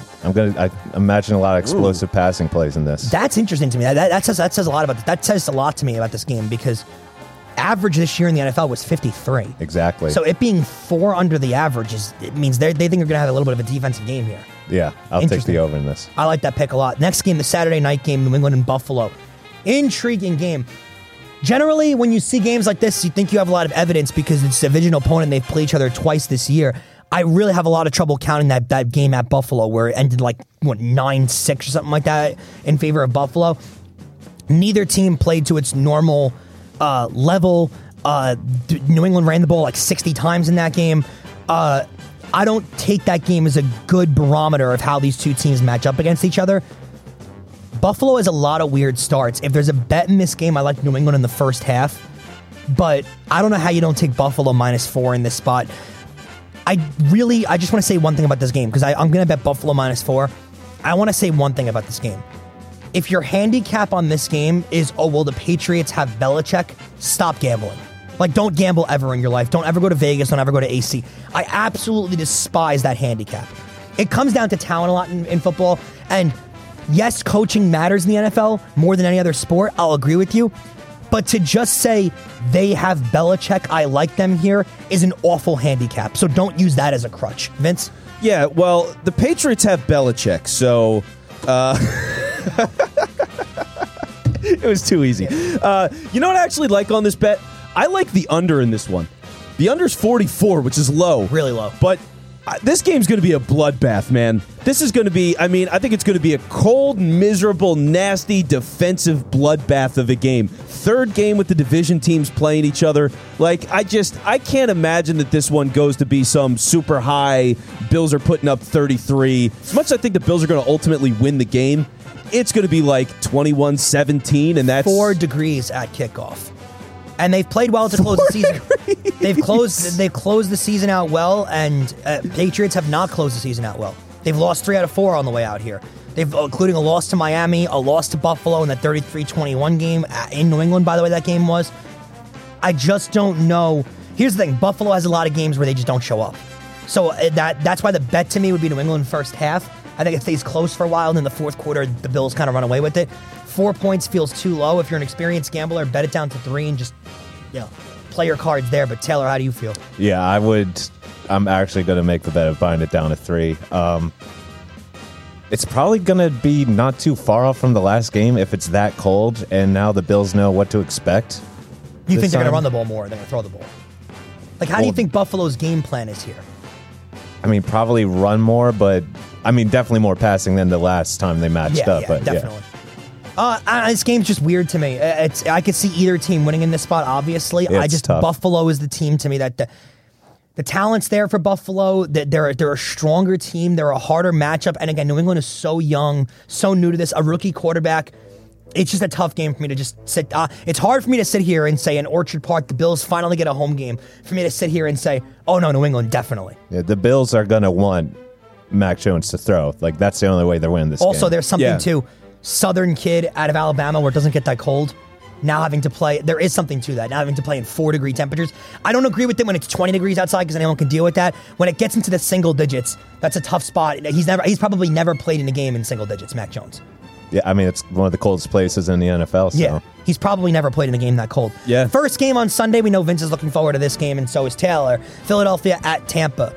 I imagine a lot of explosive passing plays in this. That's interesting to me. That says a lot about this. That says a lot to me about this game because average this year in the NFL was 53. Exactly. So it being 4 under the average it means they think they're going to have a little bit of a defensive game here. Yeah, I'll take the over in this. I like that pick a lot. Next game, the Saturday night game, New England and Buffalo. Intriguing game. Generally, when you see games like this, you think you have a lot of evidence because it's a divisional opponent. They've played each other twice this year. I really have a lot of trouble counting that game at Buffalo where it ended 9-6 or something like that in favor of Buffalo. Neither team played to its normal level. New England ran the ball 60 times in that game. I don't take that game as a good barometer of how these two teams match up against each other. Buffalo has a lot of weird starts. If there's a bet in this game, I like New England in the first half. But I don't know how you don't take Buffalo -4 in this spot. I just want to say one thing about this game because I'm going to bet Buffalo -4. I want to say one thing about this game. If your handicap on this game is, will the Patriots have Belichick? Stop gambling. Don't gamble ever in your life. Don't ever go to Vegas. Don't ever go to AC. I absolutely despise that handicap. It comes down to talent a lot in football. And yes, coaching matters in the NFL more than any other sport. I'll agree with you. But to just say they have Belichick, I like them here, is an awful handicap. So don't use that as a crutch. Vince? Yeah, well, the Patriots have Belichick, so... It was too easy. You know what I actually like on this bet? I like the under in this one. The under's 44, which is low. Really low. But this game's going to be a bloodbath, man. This is going to be, I think it's going to be a cold, miserable, nasty, defensive bloodbath of a game. Third game with the division teams playing each other. I can't imagine that this one goes to be some super high, Bills are putting up 33. As much as I think the Bills are going to ultimately win the game, it's going to be 21-17, and that's 4 degrees at kickoff. And they've played well to close the season. They've closed the season out well, and Patriots have not closed the season out well. They've lost 3 out of 4 on the way out here. They've including a loss to Miami, a loss to Buffalo in that 33-21 game in New England, by the way, that game was. I just don't know. Here's the thing. Buffalo has a lot of games where they just don't show up. So that's why the bet to me would be New England first half. I think it stays close for a while, and then the fourth quarter, the Bills kind of run away with it. 4 points feels too low. If you're an experienced gambler, bet it down to 3 and just, play your cards there. But Taylor, how do you feel? Yeah, I'm actually going to make the bet of buying it down to 3. It's probably going to be not too far off from the last game if it's that cold, and now the Bills know what to expect. You think they're going to run the ball more than throw the ball? How do you think Buffalo's game plan is here? Probably run more, but definitely more passing than the last time they matched up. Yeah, definitely. This game's just weird to me. I could see either team winning in this spot, obviously. Tough. Buffalo is the team to me that the talent's there for Buffalo. They're a stronger team. They're a harder matchup. And again, New England is so young, so new to this. A rookie quarterback. it's just a tough game for me to just sit. It's hard for me to sit here and say in Orchard Park, the Bills finally get a home game. For me to sit here and say, oh no, New England, definitely. Yeah, the Bills are going to want Mac Jones to throw. Like, that's the only way they're winning this game. Also, there's something to Southern kid out of Alabama where it doesn't get that cold. Now having to play, there is something to that. Now having to play in 4-degree temperatures. I don't agree with it when it's 20 degrees outside because anyone can deal with that. When it gets into the single digits, that's a tough spot. He's probably never played in a game in single digits, Mac Jones. Yeah, I mean, it's one of the coldest places in the NFL. So. Yeah, he's probably never played in a game that cold. Yeah. First game on Sunday, we know Vince is looking forward to this game, and so is Taylor. Philadelphia at Tampa.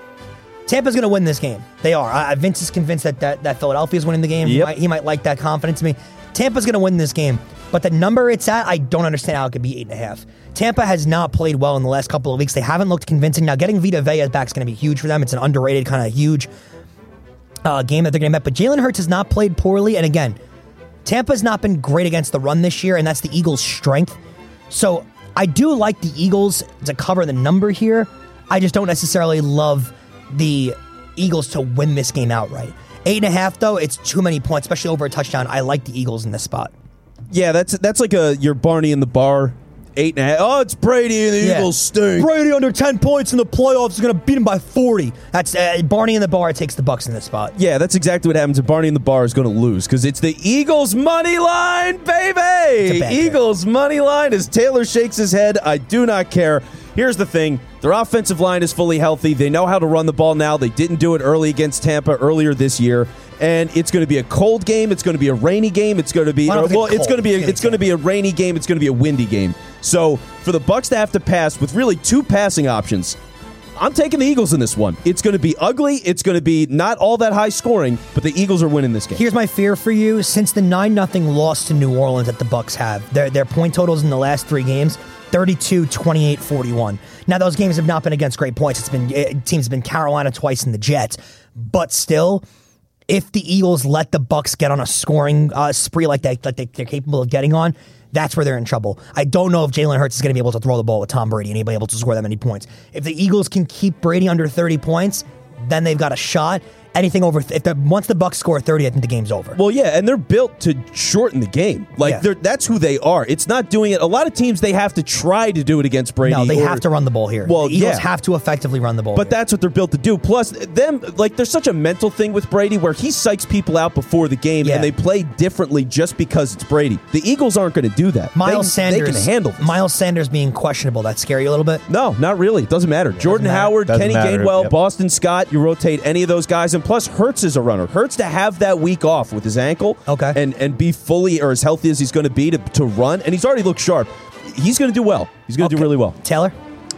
Tampa's going to win this game. They are. Vince is convinced that Philadelphia is winning the game. Yep. He might like that confidence in me. Tampa's going to win this game. But the number it's at, I don't understand how it could be 8.5. Tampa has not played well in the last couple of weeks. They haven't looked convincing. Now, getting Vita Vea back is going to be huge for them. It's an underrated, kind of huge game that they're going to make. But Jalen Hurts has not played poorly. And again, Tampa's not been great against the run this year, and that's the Eagles' strength. So I do like the Eagles to cover the number here. I just don't necessarily love the Eagles to win this game outright. 8.5, though, it's too many points, especially over a touchdown. I like the Eagles in this spot. Yeah, that's like your Barney in the bar. 8.5. Oh, it's Brady and the Eagles stink. Brady under 10 points in the playoffs is going to beat him by 40. That's Barney in the bar takes the Bucs in this spot. Yeah, that's exactly what happens if Barney in the bar is going to lose because it's the Eagles money line, baby. Eagles money line as Taylor shakes his head. I do not care. Here's the thing. Their offensive line is fully healthy. They know how to run the ball now. They didn't do it early against Tampa earlier this year. And it's going to be a cold game. It's going to be a rainy game. It's going to be it's going to be a rainy game. It's going to be a windy game. So for the Bucs to have to pass with really two passing options, I'm taking the Eagles in this one. It's going to be ugly. It's going to be not all that high scoring, but the Eagles are winning this game. Here's my fear for you. Since the 9-0 loss to New Orleans that the Bucs have, their point totals in the last 3 games, 32, 28, 41. Now, those games have not been against great points. Teams have been Carolina twice and the Jets. But still, if the Eagles let the Bucs get on a scoring spree like they're capable of getting on, that's where they're in trouble. I don't know if Jalen Hurts is going to be able to throw the ball with Tom Brady and anybody able to score that many points. If the Eagles can keep Brady under 30 points, then they've got a shot. Anything over once the Bucs score 30, I think the game's over. Well, yeah, and they're built to shorten the game. That's who they are. It's not doing it. A lot of teams, they have to try to do it against Brady. No, they have to run the ball here. Well, the Eagles have to effectively run the ball. But that's what they're built to do. Plus, there's such a mental thing with Brady where he psychs people out before the game, and they play differently just because it's Brady. The Eagles aren't going to do that. Miles Sanders, they can handle this. Miles Sanders being questionable, that scare you a little bit? No, not really. It doesn't matter. Jordan Howard, Kenny Gainwell, Boston Scott, you rotate any of those guys, and plus Hurts is a runner. Hurts to have that week off with his ankle and be fully or as healthy as he's going to be to run, and he's already looked sharp. He's going to do well. He's going to do really well. Taylor?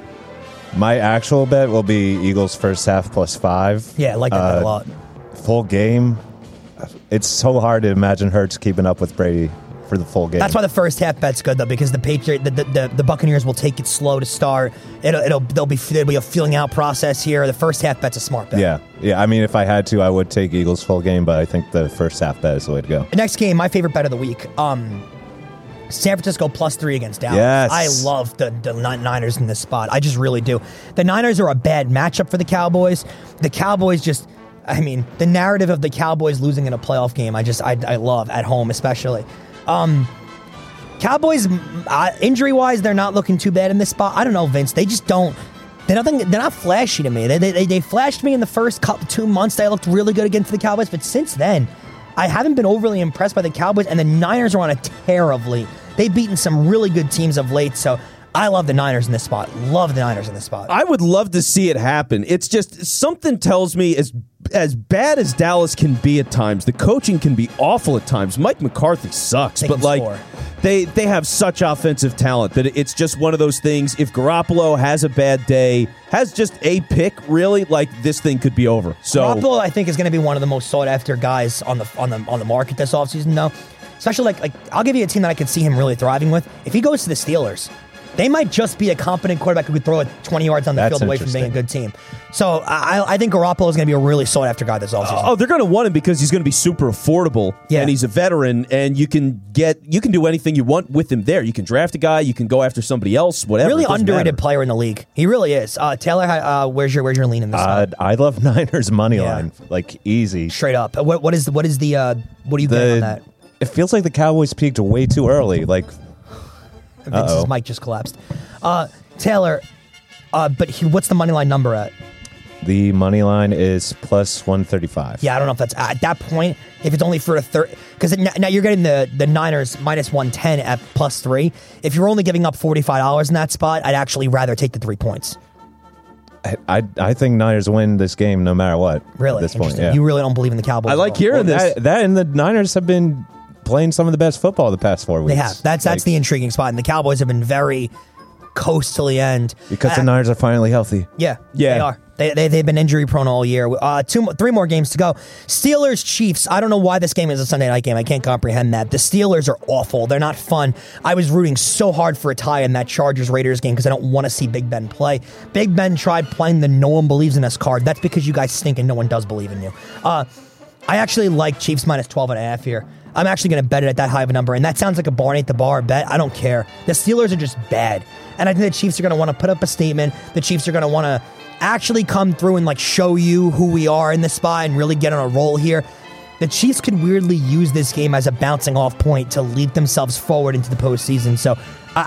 My actual bet will be Eagles first half +5. Yeah, I like that bet a lot. Full game. It's so hard to imagine Hurts keeping up with Brady for the full game. That's why the first half bet's good though, because the Buccaneers will take it slow to start. There'll be a feeling out process here. The first half bet's a smart bet. Yeah. I mean, if I had to, I would take Eagles full game, but I think the first half bet is the way to go. The next game, my favorite bet of the week. San Francisco +3 against Dallas. Yes. I love the Niners in this spot. I just really do. The Niners are a bad matchup for the Cowboys. The Cowboys the narrative of the Cowboys losing in a playoff game, I love at home especially. Cowboys, injury-wise, they're not looking too bad in this spot. I don't know, Vince. They just don't. They're not flashy to me. They flashed me in the first 2 months. They looked really good against the Cowboys, but since then, I haven't been overly impressed by the Cowboys, and the Niners are on a tear of late. They've beaten some really good teams of late, so I love the Niners in this spot. Love the Niners in this spot. I would love to see it happen. It's just something tells me as bad as Dallas can be at times, the coaching can be awful at times. Mike McCarthy sucks, but they have such offensive talent that it's just one of those things. If Garoppolo has a bad day, has just a pick, really, this thing could be over. So Garoppolo, I think, is going to be one of the most sought after guys on the market this offseason, though. Especially I'll give you a team that I could see him really thriving with. If he goes to the Steelers, they might just be a competent quarterback who could throw it 20 yards on the field away from being a good team. So I think Garoppolo is going to be a really sought-after guy this offseason. They're going to want him because he's going to be super affordable, and he's a veteran, and you can do anything you want with him there. You can draft a guy, you can go after somebody else, whatever. Really underrated player in the league. He really is. Taylor, where's your lean in this? I love Niners money line, easy, straight up. What do you get on that? It feels like the Cowboys peaked way too early. Like, Vince's mic just collapsed. Taylor, what's the money line number at? the money line is plus 135. Yeah, I don't know if that's at that point. If it's only for a third, because now you're getting the Niners minus 110 at plus 3. If you're only giving up $45 in that spot, I'd actually rather take the 3 points. I think Niners win this game no matter what. Really? At this point, Interesting. yeah. You really don't believe in the Cowboys? I like hearing this. That and the Niners have been playing some of the best football the past 4 weeks. They have. That's the intriguing spot. And the Cowboys have been very coast till the end. Because the Niners are finally healthy. Yeah, Yeah. they are. They've been injury prone all year. 3 more games to go. Steelers Chiefs. I don't know why this game is a Sunday night game. I can't comprehend that. The Steelers are awful. They're not fun. I was rooting so hard for a tie in that Chargers Raiders game because I don't want to see Big Ben play. Big Ben tried playing the no one believes in us card. That's because you guys stink and no one does believe in you. I actually like Chiefs minus 12.5 here. I'm actually going to bet it at that high of a number, and that sounds like a barn ate the bar bet. I don't care. The Steelers are just bad, and I think the Chiefs are going to want to put up a statement. The Chiefs are going to want to actually come through and show you who we are in this spot and really get on a roll here. The Chiefs could weirdly use this game as a bouncing off point to leap themselves forward into the postseason. So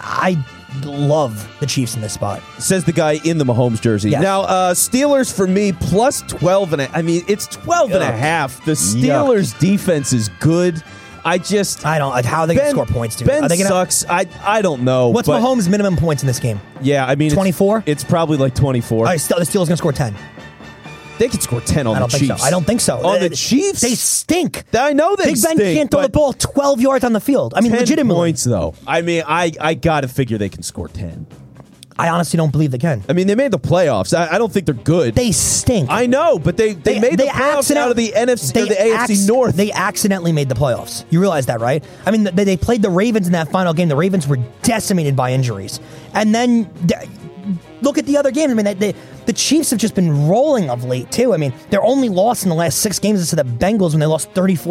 I love the Chiefs in this spot. Says the guy in the Mahomes jersey. Yes. Now, Steelers for me, plus 12 and I mean, it's 12 and a half. The Steelers defense is good. I don't. How are they going to score points, dude? Ben Are they gonna, sucks. I don't know. What's but Mahomes' minimum points in this game? Yeah, I mean, 24? It's probably like 24. All right, the Steelers going to score 10. They could score 10 on the Chiefs. Think so. I don't think so. On the Chiefs? They stink. I know they Big Ben stink, can't throw the but ball 12 yards on the field. I mean, 10 legitimately. points, though. I mean, I got to figure they can score 10. I honestly don't believe they can. I mean, they made the playoffs. I don't think they're good. They stink. I know, but they made the playoffs out of the NFC or the AFC North. They accidentally made the playoffs. You realize that, right? I mean, they played the Ravens in that final game. The Ravens were decimated by injuries. And then look at the other games. I mean, the Chiefs have just been rolling of late, too. I mean, their only loss in the last 6 games is to the Bengals when they lost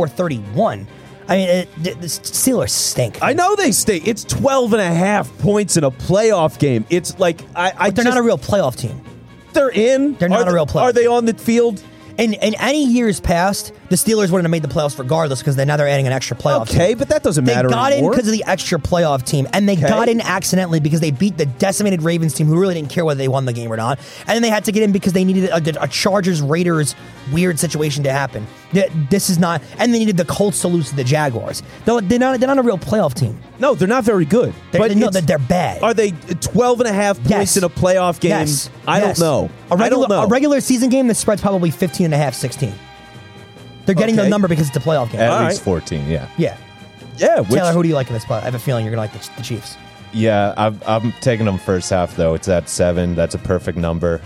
34-31. I mean, the Steelers stink. I know they stink. It's 12 and a half points in a playoff game. It's like, But they're not a real playoff team. They're in. They're not a real playoff. Are they on the field? In any years past, the Steelers wouldn't have made the playoffs regardless because now they're adding an extra playoff Okay, team. but that doesn't They matter got anymore. in because of the extra playoff team, and they got in accidentally because they beat the decimated Ravens team who really didn't care whether they won the game or not. And then they had to get in because they needed a Chargers-Raiders weird situation to happen. This is not... And they needed the Colts to lose to the Jaguars. They're not a real playoff team. No, they're not very good. They're bad. Are they 12 and a half points in a playoff game? Yes. I don't know. I don't know. A regular season game, the spread's probably 15.5, 16. They're getting the number because it's a playoff game. At least 14, yeah. Yeah. Yeah. Taylor, who do you like in this spot? I have a feeling you're going to like the Chiefs. Yeah, I'm taking them first half, though. It's at 7. That's a perfect number.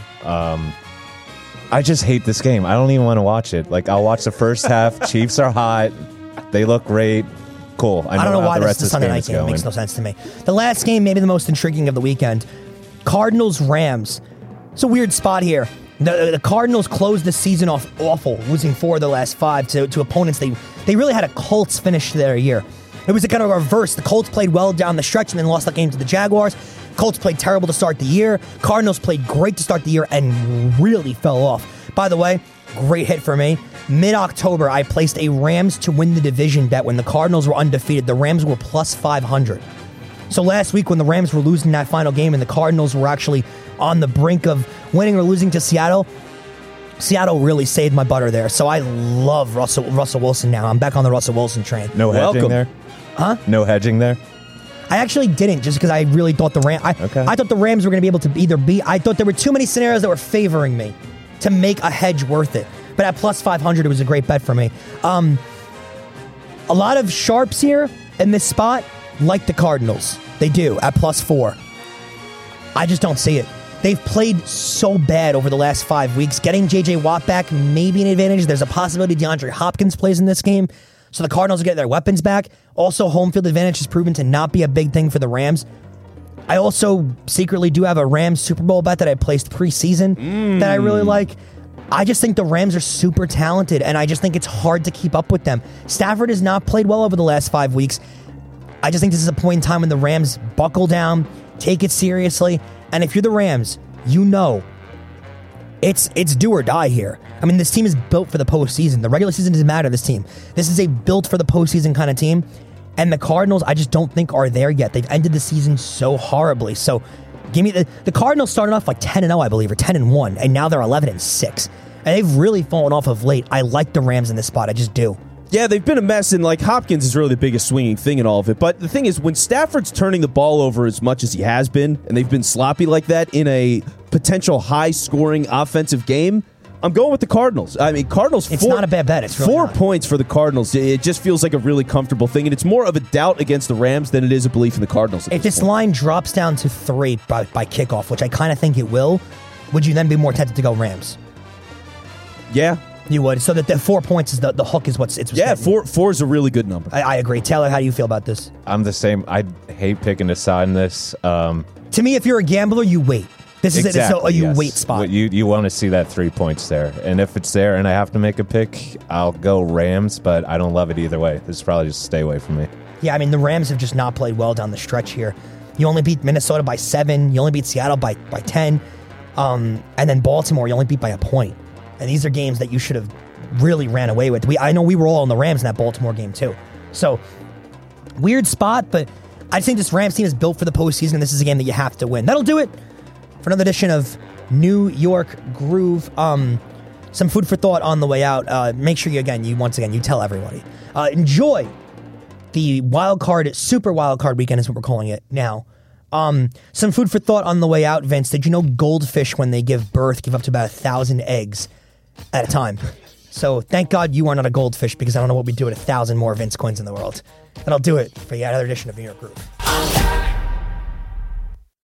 I just hate this game. I don't even want to watch it. I'll watch the first half. Chiefs are hot. They look great. Cool. I don't know how why the this rest is a of Sunday this game night is game. It going. makes no sense to me. The last game, maybe the most intriguing of the weekend. Cardinals-Rams. It's a weird spot here. The Cardinals closed the season off awful, losing 4 of their last 5 to opponents. They really had a Colts finish to their year. It was a kind of a reverse. The Colts played well down the stretch and then lost that game to the Jaguars. Colts played terrible to start the year. Cardinals played great to start the year and really fell off. By the way, great hit for me. Mid-October, I placed a Rams to win the division bet when the Cardinals were undefeated. The Rams were plus 500. So last week when the Rams were losing that final game and the Cardinals were actually on the brink of winning or losing to Seattle, Seattle really saved my butter there. So I love Russell Wilson now. I'm back on the Russell Wilson train. No hedging there? Huh? No hedging there? I actually didn't, just because I really thought the Rams... I thought the Rams were going to be able to either be... I thought there were too many scenarios that were favoring me to make a hedge worth it. But at plus 500, it was a great bet for me. A lot of sharps here in this spot like the Cardinals. They do, at plus 4. I just don't see it. They've played so bad over the last 5 weeks. Getting J.J. Watt back may be an advantage. There's a possibility DeAndre Hopkins plays in this game. So the Cardinals will get their weapons back. Also, home field advantage has proven to not be a big thing for the Rams. I also secretly do have a Rams Super Bowl bet that I placed preseason that I really like. I just think the Rams are super talented, and I just think it's hard to keep up with them. Stafford has not played well over the last 5 weeks. I just think this is a point in time when the Rams buckle down, take it seriously, and if you're the Rams, you know It's do or die here. I mean, this team is built for the postseason. The regular season doesn't matter to this team. This is a built for the postseason kind of team. And the Cardinals, I just don't think are there yet. They've ended the season so horribly. So give me the Cardinals started off like 10-0, I believe, or 10-1, and now they're 11-6. And they've really fallen off of late. I like the Rams in this spot. I just do. Yeah, they've been a mess, and like Hopkins is really the biggest swinging thing in all of it. But the thing is, when Stafford's turning the ball over as much as he has been, and they've been sloppy like that in a potential high-scoring offensive game, I'm going with the Cardinals. I mean, Cardinals. It's not a bad bet. It's really 4 not. points for the Cardinals. It just feels like a really comfortable thing, and it's more of a doubt against the Rams than it is a belief in the Cardinals. If this line drops down to 3 by kickoff, which I kind of think it will, would you then be more tempted to go Rams? Yeah. You would. So that the 4 points is the hook is what's Yeah, four is a really good number. I agree. Taylor, how do you feel about this? I'm the same. I hate picking a side in this. To me, if you're a gambler, you wait. This is Exactly, a yes. wait spot. You want to see that 3 points there. And if it's there and I have to make a pick, I'll go Rams, but I don't love it either way. This is probably just stay away from me. Yeah, I mean, the Rams have just not played well down the stretch here. You only beat Minnesota by 7. You only beat Seattle by 10. And then Baltimore, you only beat by a point. And these are games that you should have really ran away with. I know we were all on the Rams in that Baltimore game too. So, weird spot, but I think this Rams team is built for the postseason, and this is a game that you have to win. That'll do it for another edition of New York Groove. Some food for thought on the way out. Make sure you tell everybody. Enjoy the super wild card weekend is what we're calling it now. Some food for thought on the way out, Vince. Did you know goldfish, when they give birth, give up to about 1,000 eggs at a time? So thank God you are not a goldfish, because I don't know what we'd do with 1,000 more Vince coins in the world. That'll do it for yet another edition of New York Groove.